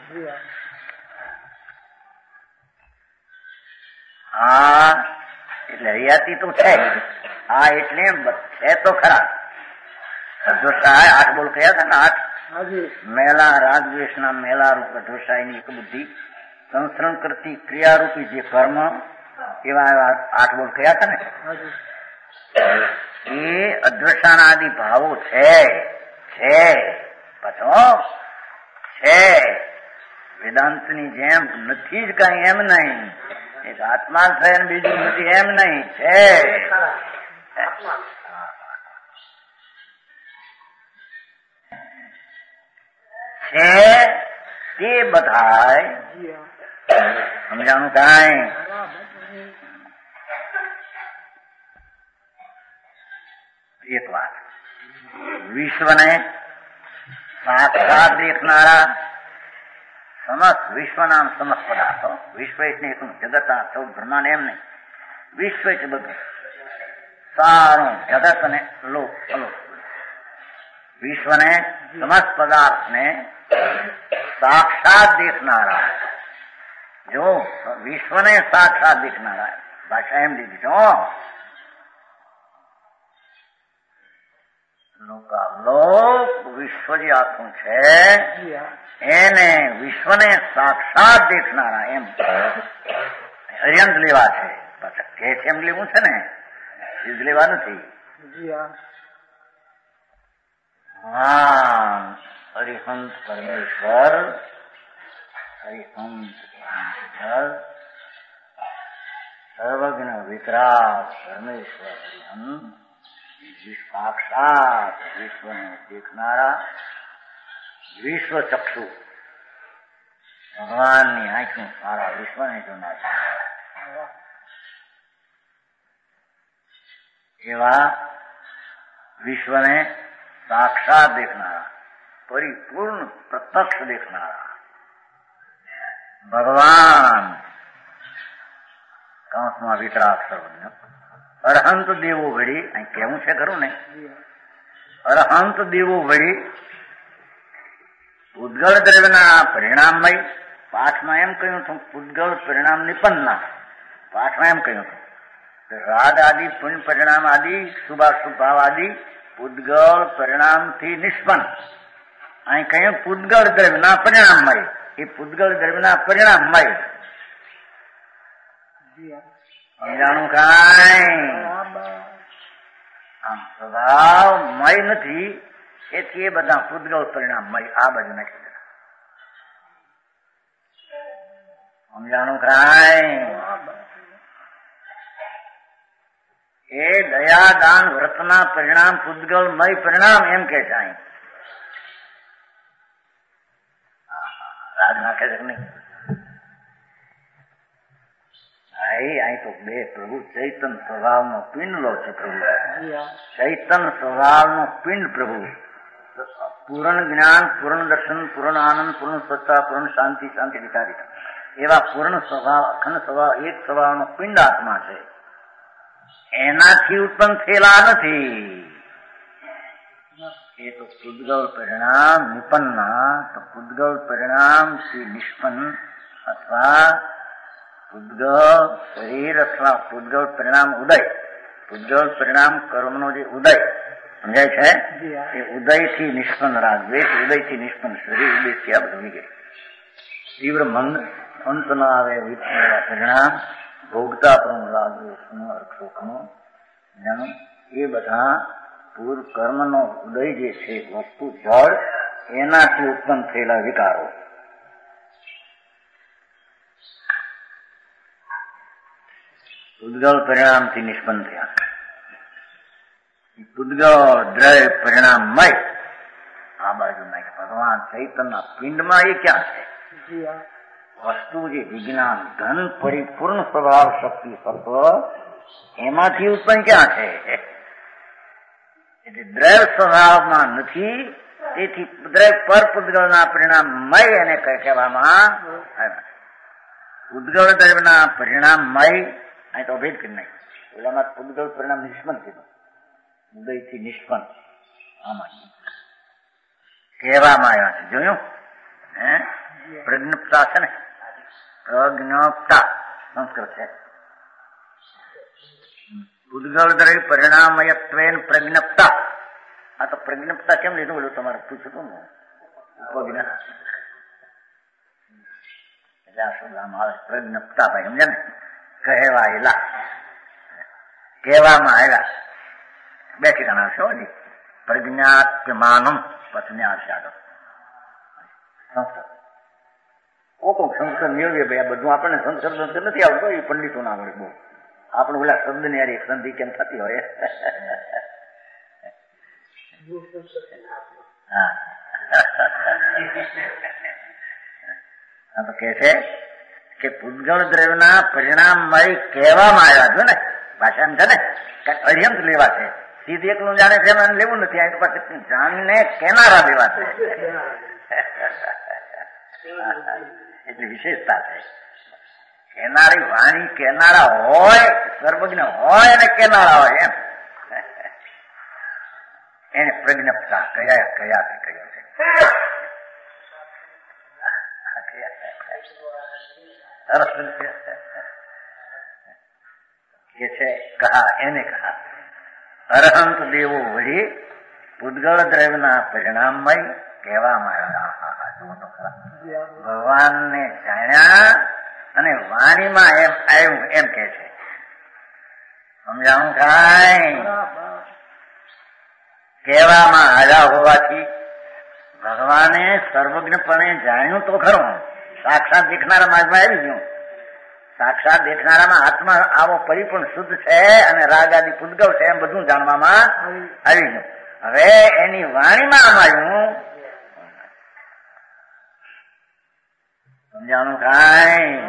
હા એટલે હરિયાતી તો છે. હા એટલે છે તો ખરા. અધોષાય આઠ બોલ કયા હતા ને? આઠ મેલા રાગદ્વેષ ના મેલા રૂપ અધોષાયની એક બુદ્ધિ સંસ્કરણ કરતી ક્રિયારૂપી જે કર્મ એવા આઠ બોલ કયા હતા ને? એ અધ્વસાનાદિ ભાવો છે છે પાછો છે વેદાંતની જેમ નથી જ કઈ એમ નહીં. એક આત્મા થયા બીજું નથી એમ નહીં છે. છે તે બધાય સમજાણું કાંઈ. એક વાત વિશ્વને સાક્ષાત દેખનારા સમસ્ત વિશ્વના સમસ્ત પદાર્થો, વિશ્વ એટલે એટલું જગત આ સૌ બ્રહ્માંડ એમ નહીં, વિશ્વ એટલે બધું સારું જગત અને લોક અલોક. વિશ્વને સમસ્ત પદાર્થને સાક્ષાત દેખનારા, જો વિશ્વને સાક્ષાત દેખનારા ભાષા એમ દીધી છો. લોક વિશ્વ જે આખું છે એને વિશ્વને સાક્ષાત દેખનારા એમ અર્યંત લેવા છે. પાછા કે છે એમ લેવું છે ને, સિદ્ધ લેવા નથી. હા, હરિહંત પરમેશ્વર, હરિહંત પરમેશ્વર, સર્વજ્ઞ વિતરાગ પરમેશ્વર હરિહંત, સાક્ષાત વિશ્વને દેખનારા વિશ્વ ચક્ષુ ભગવાનની આંખનું સારા વિશ્વને જોનારા એવા વિશ્વને સાક્ષાત દેખનારા, પરિપૂર્ણ પ્રત્યક્ષ દેખનારા ભગવાન કંસમાં વિતરાગ સર્વજ્ઞ અરહંત દેવો વળી, અહીં કેવું છે ખરું ને, અરહંત દેવો વળી પૂતગળ દ્રવ્યના પરિણામમય. પાઠમાં એમ કહ્યું હતું પૂતગળ પરિણામ નિપન્ના, પાઠમાં એમ કહ્યું હતું રાદ આદિ પુણ્ય પરિણામ આદિ શુભાશુભ ભાવ આદિ પૂતગળ પરિણામથી નિષ્પન્ન. અહીં કહ્યું પૂતગળ દ્રવ્યના પરિણામમય, એ પૂતગળ દ્રવ્યના પરિણામમય. સમજાણું કાંઈ. આમ સ્વભાવમય નથી, એથી એ બધા પૂતગળ પરિણામમય આ બાજુ નાખી દેતા. સમજાણું કાંઈ. એ દયા દાન વ્રતના પરિણામ પૂતગળમય પરિણામ એમ કે છે. અહીં રાગ નાખે છે નહીં. અહીં તો બે પ્રભુ ચૈતન સ્વભાવનો પિંડ લો છે. પ્રભુ ચૈતન સ્વભાવનો પિંડ પ્રભુ પૂર્ણ જ્ઞાન, પૂર્ણ દર્શન, પૂર્ણ આનંદ, પૂર્ણ સત્તા, પૂર્ણ શાંતિ, શાંતિ વિચારિતા એવા પૂર્ણ સ્વભાવ, અખંડ સ્વભાવ, એક સ્વભાવનો પિંડ આત્મા છે. એનાથી ઉત્પન્ન થયેલા નથી. એ તો પૂતગળ પરિણામ નિપન્ના, તો પૂતગળ પરિણામ થી નિષ્પન્ન અથવા પૂતગળ શરીર અથવા પૂતગળ પરિણામ ઉદય, પૂતગળ પરિણામ કર્મનો જે ઉદય સમજાય છે, એ ઉદય થી નિષ્પન્ન રાગ દ્વેષ, ઉદય થી નિષ્પન્ન શરીર, ઉદય થી આ બધું નીકળે. તીવ્ર મંદ અંત ન આવે પરિણામ ભોગતા પણ રાગ દ્વેષનો અર્થોકનો જાણો, એ બધા પૂર્વ કર્મનો ઉદય જે છે વસ્તુ જળ, એનાથી ઉત્પન્ન થયેલા વિકારો. પૂતગળ પરિણામથી નિષ્પન્ન થયા. પૂતગળ દ્રવ્ય પરિણામમય આ બાજુ નાખે. ભગવાન ચૈતનના પિંડમાં એ ક્યાં છે? વસ્તુ જે વિજ્ઞાન ધન પરિપૂર્ણ સ્વભાવ શક્તિ સત્વ એમાંથી ઉત્પન્ન ક્યાં છે? એટલે દ્રવ્ય સ્વભાવમાં નથી, તેથી દ્રવ્ય પર પૂતગળના પરિણામમય એને કહેવામાં આવે. પૂતગળ દ્રવ્યના પરિણામમય અહીં તો અભેદ કરી નાખ્યું. પેલામાં પૂતગળ પરિણામ નિષ્પન્ન કીધું, ઉદયથી નિષ્પન્ન આમાં કહેવામાં આવ્યા છે. જોયું હે? પ્રજ્ઞપ્તા છે ને, પ્રજ્ઞપ્તા સંસ્કૃત છે. પૂતગળ દ્રવ્ય પરિણામયત્વેન પ્રજ્ઞપ્તા. આ તો પ્રજ્ઞપ્તા કેમ લીધું બોલું તમારે પૂછતું ને ઉપજ્ઞ એટલે આ શબ્દ આમ આવે પ્રજ્ઞપ્તા. ભાઈ સમજે ને, કહેવાયેલા, કહેવામાં આવ્યા. બે ઠીકાના આવશે હો જી. પ્રજ્ઞાત્યમાનમ પછી આવશે આગળ સંસ્કૃત. સંત મેળવીએ ભાઈ આ બધું આપણને સંત શબ્દ નથી આવતો એ પંડિતો ના આવડે બહુ આપણે ઓલા શબ્દ ની યાર એક સંધિ કેમ થતી હોય હા તો કે છે કે પૂતગળ દ્રવ્યના પરિણામમય કહેવામાં આવ્યા છે ને ભાષા છે ને કઈ અડ્યંત લેવા છે સીધી એકલું જાણે છે એમ લેવું નથી આ પાસે જાણીને કેનારા લેવા છે એટલી વિશેષતા છે કેનારી વાણી કેનારા હોય સર્વજ્ઞ હોય અને કેનારા હોય એમ એને પ્રજ્ઞપ્તા કયા કયા કહ્યું છે કે છે કહા એને કહા અરહંત દેવો વળી પૂતગળ દ્રવ્યના પરિણામમય કહેવામાં આવ્યા ભગવાનને જાણ્યા અને વાણીમાં એમ આવ્યું એમ કે છે સમજાવું કાંઈ કહેવામાં આવ્યા હોવાથી ભગવાને સર્વજ્ઞપણે જાણ્યું તો ખરું સાક્ષાત દેખનારા માર્ગમાં આવી ગયું સાક્ષાત દેખનારામાં આત્મા આવો પરિપૂર્ણ શુદ્ધ છે અને રાગ આદિ પૂતગળ છે એમ બધું જાણવામાં આવી ગયું હવે એની વાણીમાં આમ આવ્યું સમજાણું કાંઈ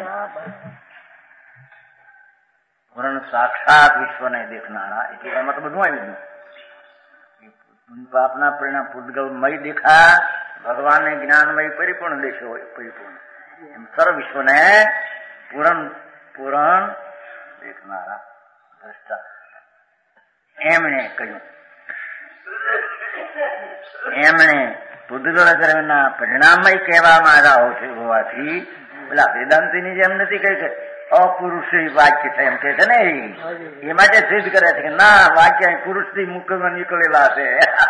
પૂર્ણ સાક્ષાત વિશ્વને દેખનારા એટલે એમાં તો બધું આવી ગયું પાપના પરિણામ પૂતગળમય દેખા ભગવાનને જ્ઞાનમય પરિપૂર્ણ દેશો હોય પરિપૂર્ણ એમ સર્વ વિશ્વને પૂરણ પૂરણ દેખનારા દ્રષ્ટા એમણે કહ્યું એમણે પૂતગળ દ્રવ્યના પરિણામમય કહેવામાં આવ્યા હોવાથી પેલા વેદાંતિની જેમ નથી કહી કે અપુરુષી વાક્ય છે એમ કે છે ને એ માટે સિદ્ધ કરે છે કે ના વાક્ય પુરુષથી મુખમાં નીકળેલા છે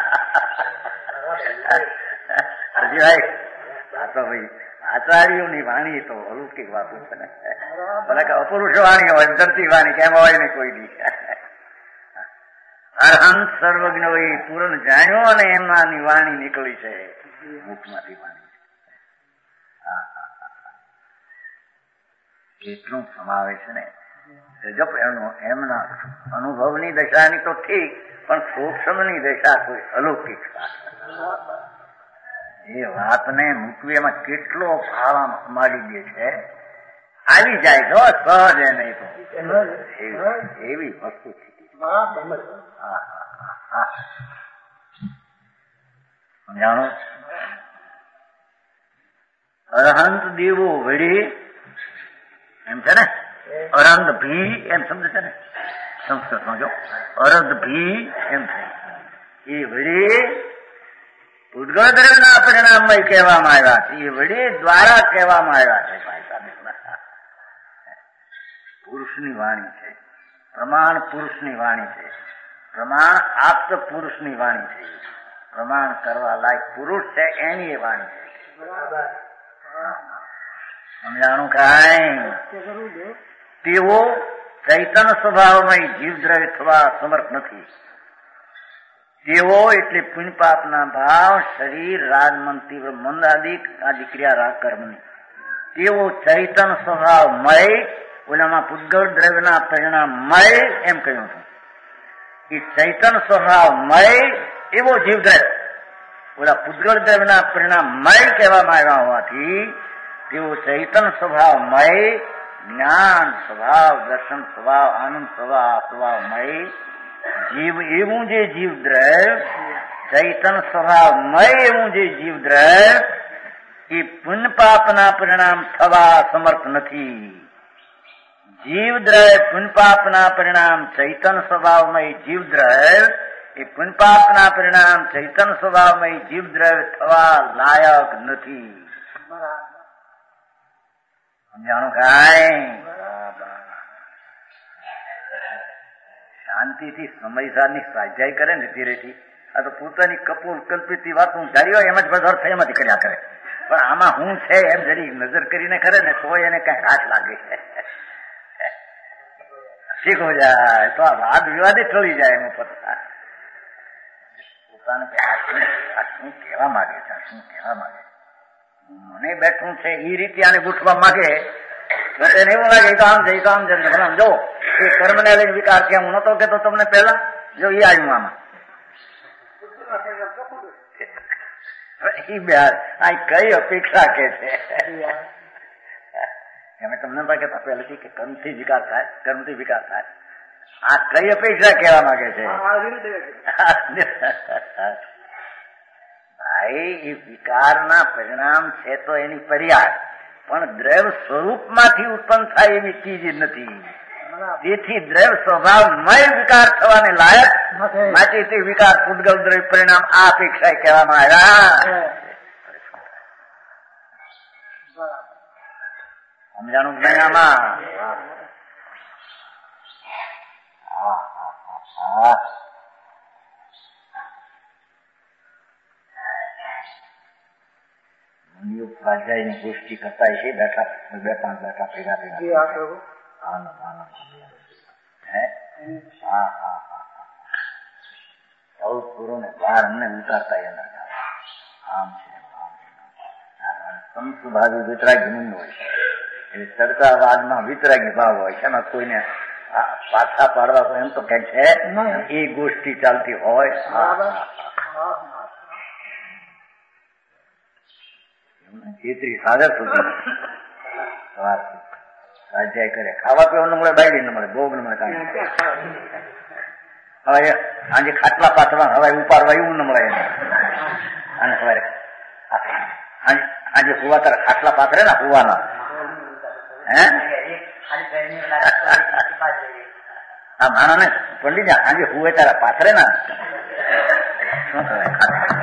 હજી ભાઈ આ તો ભાઈ આચાર્યોની વાણી તો અલૌકિક વાતો છે ને ભલે કે અપુરુષ વાણી હોય ધરતી વાણી કેમ હોય ને કોઈ દી અરહંત સર્વજ્ઞ હોય પૂર્ણ જાણ્યો અને એમનાની વાણી નીકળી છે મુખમાંથી વાણી એટલું સમાવે છે ને ગજબ એનો એમના અનુભવની દશાની તો ઠીક પણ સૂક્ષ્મની દશા કોઈ અલૌકિક એ વાતને મૂકવી એમાં કેટલો ભાવ માડી દે છે આવી જાય જો સહજ એ નહીં તો એવી વસ્તુ છે સમજાણો અરહંત દેવો વળી એમ છે ને અરંધ ભી એમ શબ્દ છે ને સંસ્કૃતમાં જો અરંધ ભી એમ છે એ વળી પૂતગળ દ્રવ્યના પરિણામમય કહેવામાં આવ્યા છે એ વળી દ્વારા કહેવામાં આવ્યા છે ભાઈ સાહેબ પુરુષની વાણી છે પ્રમાણ પુરુષની વાણી છે પ્રમાણ આપ્ત પુરુષની વાણી છે પ્રમાણ કરવા લાયક પુરુષ છે એની એ વાણી છે સમજાણું કાંઈ તેઓ ચૈતન સ્વભાવમય જીવદ્રવ્ય થવા સમર્થ નથી તેઓ એટલે પુણ્ય પાપના ભાવ શરીર રાગ મન તીવ્ર મંદ આદિ આદિ ક્રિયા રાગ કર્મની તેઓ ચૈતન સ્વભાવમય ઓલામાં પૂતગળ દ્રવ્યના પરિણામમય એમ કહ્યું હતું એ ચૈતન સ્વભાવમય એવો જીવદ્રવ્ય ઓલા પૂતગળ દ્રવ્યના પરિણામમય કહેવામાં આવ્યા હોવાથી તેઓ ચૈતન સ્વભાવમય જ્ઞાન સ્વભાવ દર્શન સ્વભાવ આનંદ સ્વભાવ સ્વભાવમય જીવ એવું જે જીવદ્રવ્ય ચૈતન સ્વભાવમય એવું જે જીવદ્રવ્ય એ પુણ્ય પાપના પરિણામ થવા સમર્થ નથી જીવદ્રવ્ય પુણ્ય પાપના પરિણામ ચૈતન સ્વભાવમય જીવદ્રવ્ય એ પુણ્ય પાપના પરિણામ ચૈતન સ્વભાવમય જીવદ્રવ્ય થવા લાયક નથી સમજાણું કાંઈ શાંતિથી સમયસારની સ્વાધ્યાય કરે ને ધીરેથી આ તો પોતાની કપોલ કલ્પિત વાત હું ધારી હોય એમ જ બધો અર્થ એમાંથી કર્યા કરે પણ આમાં હું છે એમ જરી નજર કરીને કરે ને તો એને કઈ હાથ લાગે શીખો જાય તો આ વાદ વિવાદે ચડી જાય એમ પતા પોતાને શું કહેવા માંગે છે શું કહેવા માંગે મને બેઠું છે એ રીતે આને ગૂંઠવા માંગે એને એવું લાગે તો આમ છે તો આમ છે જો એ કર્મને લઈને વિકાર કે હું નતો કેતો તમને પહેલા જો એ આવ્યું આમાં આ કઈ અપેક્ષા કે છે અમે તમને પણ કહેતા પહેલેથી કે કર્મથી વિકાર થાય કર્મથી વિકાર થાય આ કઈ અપેક્ષા કહેવા માંગે છે ભાઈ એ વિકારના પરિણામ છે તો એની પર્યાય પણ દ્રવ સ્વરૂપમાંથી ઉત્પન્ન થાય એવી ચીજ નથી તેથી દ્રવ સ્વભાવમય વિકાર થવાને લાયક માટે તે વિકાર પૂતગલ દ્રવ્ય પરિણામ આ અપેક્ષા કહેવામાં આવ્યા સમજાણું કે નહીં આમાં સ્વાધ્યાય ની ગોષ્ઠી કરતા છે બેઠા બે પાંચ બેઠા ભેગા ભેગા આનંદ આનંદ હે હા હા હા ચૌદ પૂરો ને બાર અમને ઉતારતા એના આમ છે આમ છે સંસ્ભાવી વિતરાગી નહીં હોય એ સરકારવાદમાં વિતરાગી ભાવ હોય છે એમાં કોઈને પાછા પાડવા કોઈ એમ તો કઈ છે એ ગોષ્ઠી ચાલતી હોય જેતરી સાગર સુધી સ્વાધ્યાય કરે ખાવા પીવાનું મળે બાયડી ન મળે ભોગ ન મળે કાંઈ હવે આજે ખાટલા પાથરવા હવે ઉપાડવા એવું ન મળે અને સવારે આજે હુવા તારા ખાટલા પાથરે ને હુવાના હે આ માણો ને પંડિત આજે હુવે તારા પાથરે ના શું કહેવાય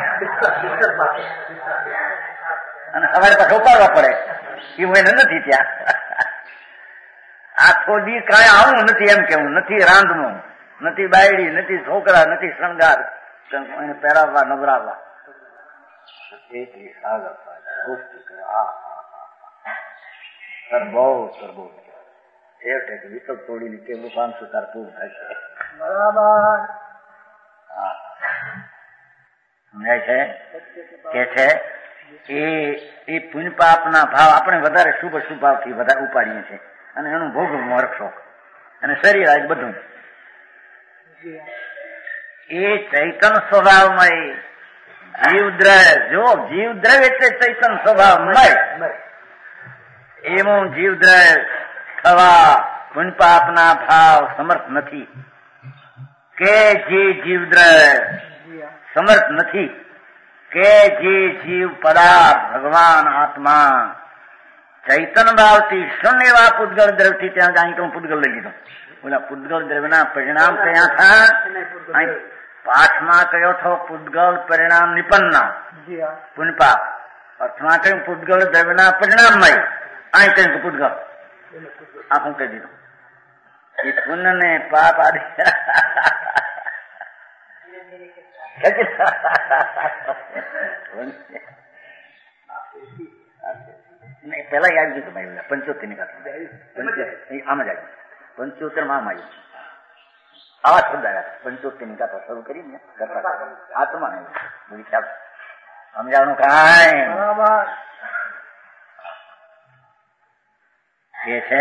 અને સવારે પાછા ઉપાડવા પડે એવું એને નથી ત્યાં આખો દી કાંઈ આવું નથી એમ કેવું નથી રાંધવું નથી બાયડી નથી છોકરા નથી શણગાર એને પહેરાવવા નવરાવવા સરબો સરબો છેવટે વિકલ્પ તોડીને કેવું કામ સુધાર પૂરું થશે બરાબર સમજાય છે કે છે એ એ પુણ્ય પાપના ભાવ આપણે વધારે શુભ શુભ ભાવથી વધારે ઉપાડીએ છીએ અને એનું ભોગવવું હરખશોખ અને શરીર આજ બધું એ ચૈતન સ્વભાવમય જીવદ્રવ જો જીવદ્રવ એટલે ચૈતન સ્વભાવમય એવું જીવદ્રવ થવા પુણ્ય પાપના ભાવ સમર્થ નથી કે જે જીવદ્રવ સમર્થ નથી કે જે જીવ પદાર્થ ભગવાન આત્મા ચૈતન ભાવથી શૂન્ય એવા પૂતગલ દ્રવ્યથી ત્યાં જાય તો હું પૂતગલ લઈ લીધો બોલા પૂતગલ દ્રવ્યના પરિણામ કયા થા પાઠમાં કયો થો પૂતગલ પરિણામ નિપન્ના પુનપાપ અર્થમાં કહ્યું પૂતગલ દ્રવ્યના પરિણામમય અહીં કહ્યું પૂતગલ આ હું કહી દીધું એ પુણ્ય ને પાપ આદિ પેલા યાદ ગયું ભાઈ પંચોતેર ની આમ જ આવ્યું પંચોતેર માં આમ આવ્યું આવા શબ્દ આવ્યા પંચોતેર ની ગાથા શરૂ કરીને કરતા આત્મા ને બધી ખ્યાલ સમજાવવાનું કાંઈ એ છે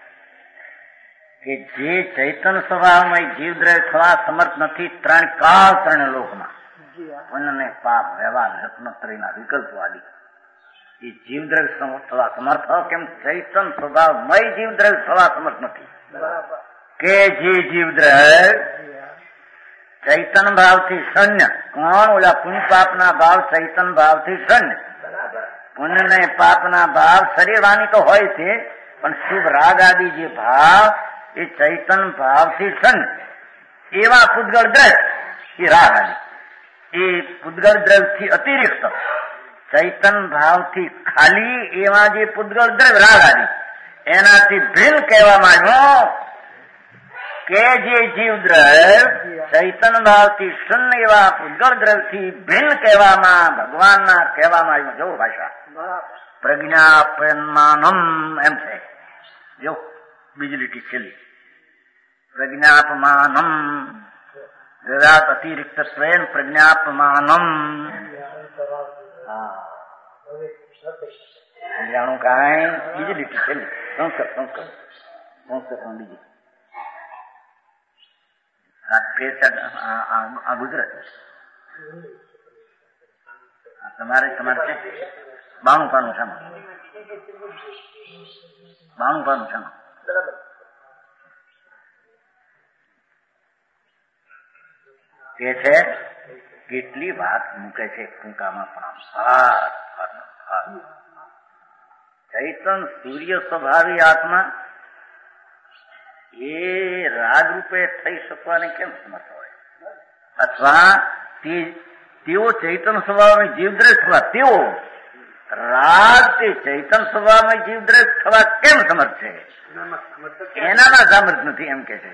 કે જે ચૈતન સ્વભાવમય જીવદ્રવ્ય થવા સમર્થ નથી ત્રણ કાળ ત્રણ લોકમાં પુણ્ય પાપ વ્યવહાર રત્નત્રયના વિકલ્પો આદિ એ જીવદ્રવ્ય થવા સમર્થ કેમ ચૈતન સ્વભાવમય જીવદ્રવ્ય થવા સમર્થ નથી કે જે જીવદ્રવ્ય ચૈતન ભાવથી શૂન્ય કોણ ઓલા પુણ્ય પાપના ભાવ ચૈતન ભાવથી શૂન્ય પુણ્ય ને પાપના ભાવ શરીરવાની તો હોય છે પણ શુભ રાગ આદિ જે ભાવ એ ચૈતન ભાવથી શૂન્ય એવા પૂતગળ દ્રવ્ય એ રાગ આદિ એ પૂતગળ દ્રવ્યથી અતિરિક્ત ચૈતન ભાવથી ખાલી એવા જે પૂતગળ દ્રવ્ય રાગ આદિ એનાથી ભિન્ન કહેવામાં આવ્યું કે જે જીવ દ્રવ્ય ચૈતન ભાવથી શૂન્ય એવા પૂતગળ દ્રવ્યથી ભિન્ન કહેવામાં ભગવાનના કહેવામાં આવ્યું જો ભાષા પ્રજ્ઞાપમાનમ એમ છે જો બીજી લીટી છેલ્લી પ્રજ્ઞાપમાનમ વેદાત અતિરિક્ત સ્વયં પ્રજ્ઞાપમાનમ જાણું કાંઈ બીજી લીટી છેલ્લી સંસ્કર સંસ્કર સંસ્કર બીજી આ ગુજરાત તમારે તમારે છે બાણું પાનું છે બાણું પાનું છે તે છે કેટલી વાત મૂકે છે ટૂંકામાં પણ ચૈતન સૂર્ય સ્વભાવી આત્મા એ રાગરૂપે થઈ શકવાની કેમ સમર્થ હોય અથવા તેઓ ચૈતન સ્વભાવમાં જીવદ્રજ થવા તેઓ રાગ તે ચૈતન સ્વભાવમાં જીવદ્રજ થવા કેમ સમર્થ છે એનામાં સામર્થ નથી એમ કે છે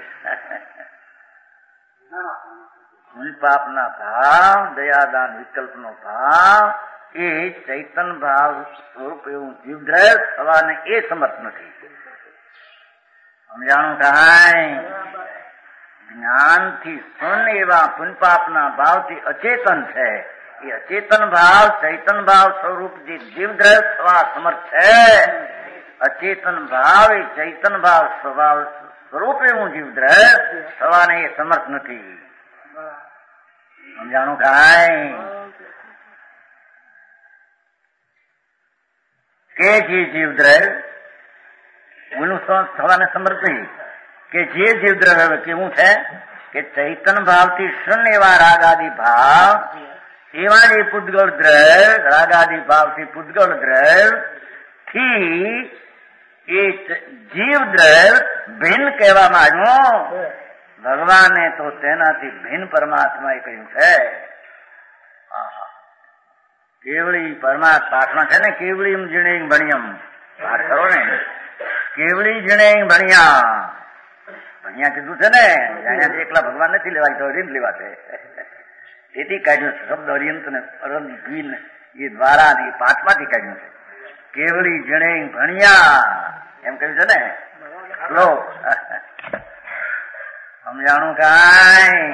પાપના ભાવ દયાદાન વિકલ્પનો ભાવ એ ચૈતન ભાવ સ્વરૂપ એવું જીવદ્રજ થવાને એ સમર્થ નથી સમજાણું કાંઈ જ્ઞાનથી શૂન્ય એવા પુનપાપના ભાવથી અચેતન છે એ અચેતન ભાવ ચૈતન ભાવ સ્વરૂપ જે જીવદ્રજ થવા સમર્થ છે અચેતન ભાવ એ ચૈતન ભાવ સ્વભાવ સ્વરૂપે હું જીવદ્રજ થવાને એ સમર્થ નથી સમજાણું કાંઈ કે જે જીવદ્રજ એનું થવાને સમર્થ નહીં કે જે જીવદ્રવ્ય કેવું છે કે ચૈતન ભાવથી શૂન્ય એવા રાગાદી ભાવ એવા જે પૂતગળ દ્રવ રાગાદી ભાવથી પૂતગળ દ્રવ થી એ જીવદ્રવ ભિન્ન કહેવામાં આવ્યું ભગવાને તો તેનાથી ભિન્ન પરમાત્મા એ કહ્યું છે કેવળી પરમાત્મા પાઠમાં છે ને કેવળી જીણે ભણ્યમ પાઠ કરો ને કેવળી જીણે ભણ્યા ભણ્યા કીધું છે ને અહીંયા એકલા ભગવાન નથી લેવા તો રીત લેવા છે એથી કાઢ્યું છે શબ્દ અર્યંત ને અરંત દ્વિન એ દ્વારા ને એ પાઠમાંથી કાઢ્યું છે કેવળી જીણે ભણ્યા એમ કહ્યું છે ને શ્લોક સમજાણું કાંઈ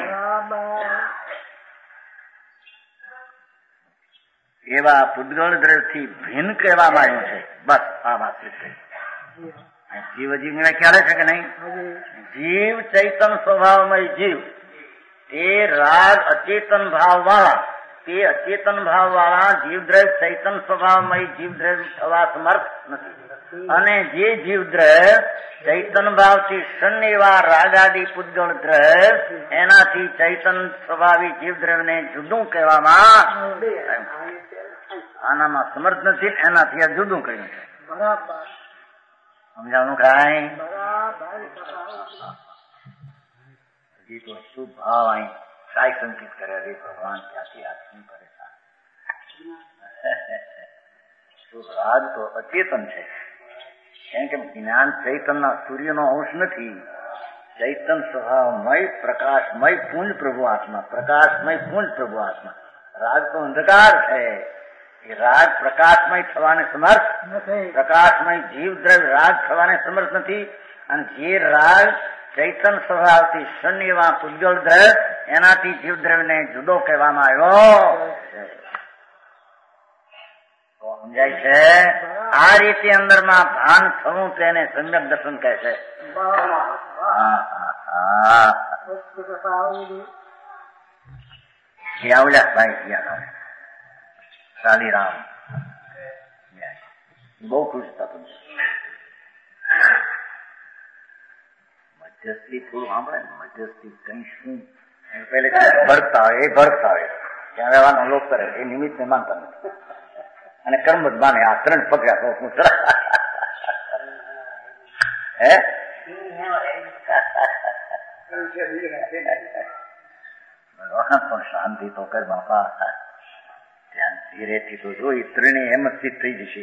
એવા પૂતગળ દ્રવ થી ભિન્ન કહેવામાં આવ્યું છે બસ આ વાત છે જીવ જીવને ખ્યાલ છે કે નહીં જીવ ચૈતન સ્વભાવમય જીવ તે રાગ અચેતન ભાવ વાળા તે અચેતન ભાવ વાળા જીવદ્રવ ચૈતન સ્વભાવમય જીવદ્રવ થવા સમર્થ નથી અને જે જીવદ્રવ ચૈતન ભાવથી શૂન્ય એવા રાગાદી પૂતગળ દ્રવ એનાથી ચૈતન સ્વભાવી જીવદ્રવને જુદું કહેવામાં આનામાં સમર્થ નથી એનાથી આ જુદું કહ્યું છે સમજાવનું કાંઈ હજી તો શુભ ભાવ અહીં કાંઈ સંકેત કરે રે ભગવાન ક્યાંથી આત્મી કરે શુભ રાગ તો અચેતન છે કેમ કે જ્ઞાન ચૈતનના સૂર્યનો અંશ નથી ચૈતન સ્વભાવમય પ્રકાશમય પુંજ પ્રભુ આત્મા પ્રકાશમય પુંજ પ્રભુ આત્મા રાગ તો અંધકાર છે એ રાગ પ્રકાશમય થવાને સમર્થ પ્રકાશમય જીવ દ્રવ્ય રાગ થવાને સમર્થ નથી અને જે રાગ ચૈતન સ્વભાવથી શૂન્ય એવા પૂતગળ દ્રવ્ય એનાથી જીવ દ્રવ્યને જુદો કહેવામાં આવ્યો સમજાય છે આ રીતે અંદરમાં ભાન થવું તેને સમ્યક દર્શન કહે છે શાલીરામ બહુ ખુશ થતા મધ્યસ્થી થોડું સાંભળે ને મધ્યસ્થી કઈ શું પેલે ભરતા હોય એ ભરતા હોય ત્યાં રહેવાનો લોક કરે એ નિમિત્તને માનતા નથી અને કર્મ જ માને આ ત્રણ પકડ્યા તો હું હે ભગવાન પણ શાંતિ તો કર બાપા ધ્યાન ધીરેથી તો જોઈ ત્રણે એમ જ થઈ જશે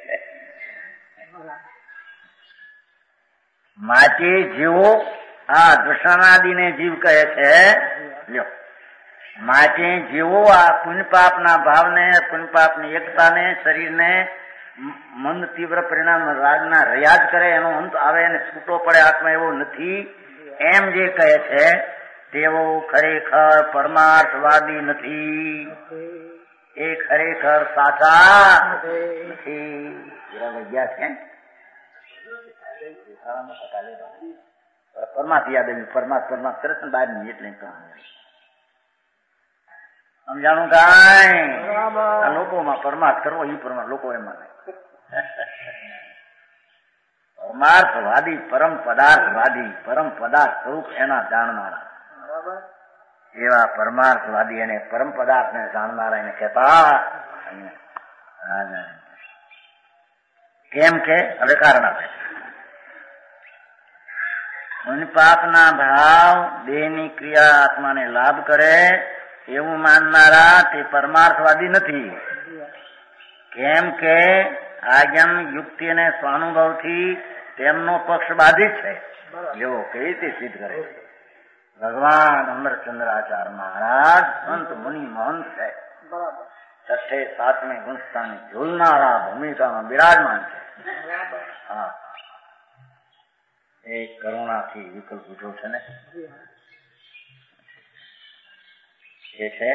માટે જીવો આ દુષણાદિને જીવ કહે છે લ્યો માટે જીવો આ પુણ્યપાપના ભાવને પુણ્યપાપની એકતાને શરીરને મંદ તીવ્ર પરિણામ રાગના રહ્યા જ કરે એનો અંત આવે અને છૂટો પડે આત્મા એવો નથી એમ જે કહે છે તેવો ખરેખર પરમાર્થવાદી નથી એ ખરેખર સાચા નથી. ગયા છે પરમાત્મા યાદ આવ્યું. પરમાત્મા પરમાત્મા સરસ ને બહાર ની એટલે સમજાણું કાંઈ લોકોમાં પરમાર્થ કરવો એ પરમાર્થ લોકો એમ માને. પરમાર્થવાદી પરમ પદાર્થવાદી પરમ પદાર્થ સ્વરૂપ એના જાણનારા એવા પરમાર્થવાદી અને પરમ પદાર્થ ને જાણનારા એને કહેતા. કેમ કે હવે કારણ આપે પાપના ભાવ દેહની ક્રિયા આત્માને લાભ કરે એવું માનનારા તે પરમાર્થવાદી નથી. કેમ કે આજ્ઞમ યુક્તિ અને સ્વાનુભવથી તેમનો પક્ષ બાધિત છે. એવો કઈ રીતે સિદ્ધ કરે છે? ભગવાન અમરચંદ્રાચાર્ય મહારાજ સંત મુનિ મહંત છે. છઠ્ઠે સાતમે ગુણસ્થાને ઝૂલનારા ભૂમિકામાં બિરાજમાન છે. હા, એ કરુણાથી વિકલ્પ પૂછો છે ને એ છે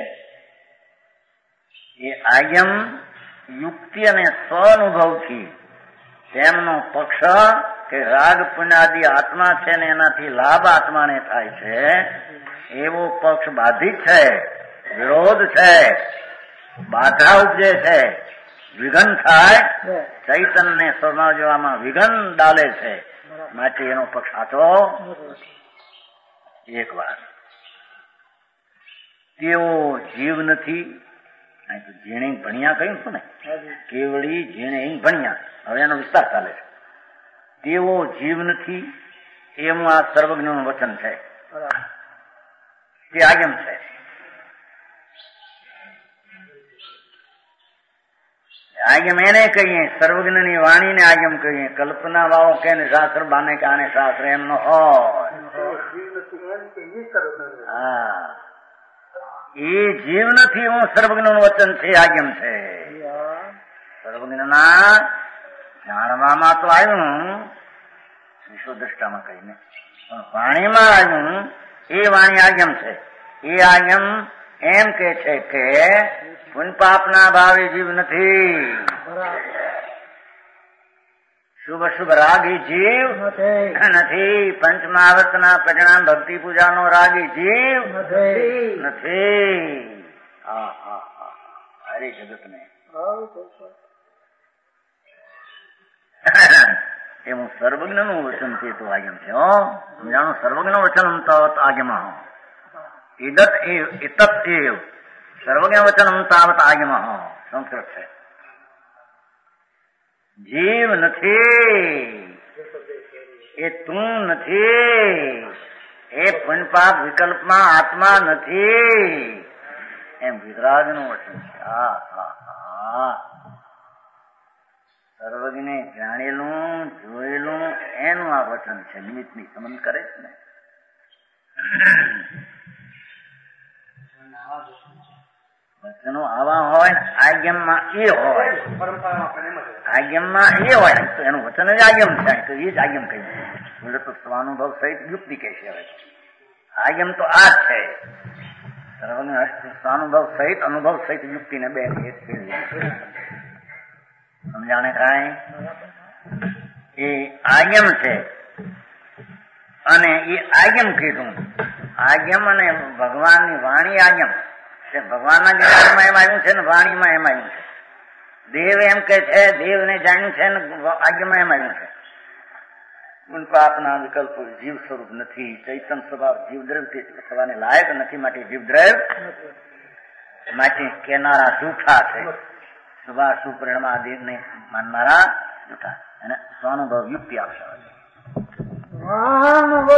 એ આજ્ઞમ યુક્તિ અને સ્વાનુભવથી તેમનો પક્ષ કે રાગ પુણ્યાદિ આત્મા છે ને એનાથી લાભ આત્માને થાય છે એવો પક્ષ બાધિત છે, વિરોધ છે, બાધા ઉપજે છે, વિઘન થાય, ચૈતન્ય સમજવામાં વિઘન ડાલે છે. માટે એનો પક્ષ સાચો એક વાર તેઓ જીવ નથી. જેણે ભણ્યા કહ્યું હતું ને કેવળી જેણે ભણ્યા, હવે એનો વિસ્તાર ચાલે છે. તેઓ જીવ નથી એવું આ સર્વજ્ઞનું વચન છે. તે આગમ છે. આગમ એને કહીએ સર્વજ્ઞની વાણીને આગમ કહીએ. કલ્પના વાળો કે શાસ્ત્ર બાને કે આને શાસ્ત્ર એમ ન હોય. હા, એ જીવ નથી હું સર્વજ્ઞનું વચન છે, આગમ છે. સર્વજ્ઞના જાણવામાં તો આવ્યું વિશ્વદ્રષ્ટામાં કહીને, પણ વાણીમાં આવ્યું એ વાણી આગમ છે. એ આગમ એમ કે છે કે પુણ્ય પાપના ભાવે જીવ નથી. શુભ શુભ રાગી જીવ નથી. પંચમહાવતના પ્રજ્ઞાન ભક્તિ પૂજાનો રાગી જીવ નથી. હા હા હા, હરે જગત ને એવું સર્વજ્ઞ નું વચન છે. તો આગમ છે. હો જાણો સર્વજ્ઞ વચન તાવત આગમાં હો ઇદત એવ ઇતત એવ સર્વજ્ઞ વચન તાવત આગમાં હો સંસ્કૃત છે. જીવ નથી એ તું નથી. એ પુણ્યપાપ વિકલ્પમાં આત્મા નથી. એમ વિતરાગ નું વચન છે. હા હા હા, સર્વજ્ઞને જાણેલું જોયેલું એનું આ વચન છે. નિમિત્તની સંબંધ કરે છે ને. વચનો આવા હોય ને આગમમાં એ હોય, આગમમાં એ હોય તો એનું વચન જ આગમ થાય. તો એ જ આગમ કહી બોલે તો સ્વાનુભવ સહિત યુક્તિ કહે છે. હવે આગમ તો આ જ છે. સ્વાનુભવ સહિત અનુભવ સહિત યુક્તિ ને બે સમજાણે કાંઈ એ આગમ છે. અને એ આગમ કીધું. આગમ અને ભગવાનની વાણી આગમ છે. ભગવાનના જ્ઞાનમાં એમ આવ્યું છે ને વાણીમાં એમ આવ્યું છે. દેવ એમ કે છે દેવને જાણ્યું છે ને આગમાં એમ આવ્યું છે. પાપના વિકલ્પ જીવ સ્વરૂપ નથી. ચૈતન સ્વભાવ જીવ દ્રવ્ય થવાને લાયક નથી. માટે જીવ દ્રવ્ય માટે કેનારા જૂઠા છે. સ્વભાવ સુપરિણામ આદિને માનનારા જૂઠા. અને સ્વાનુભવ યુક્તિ આપશે. સ્વાનુભવ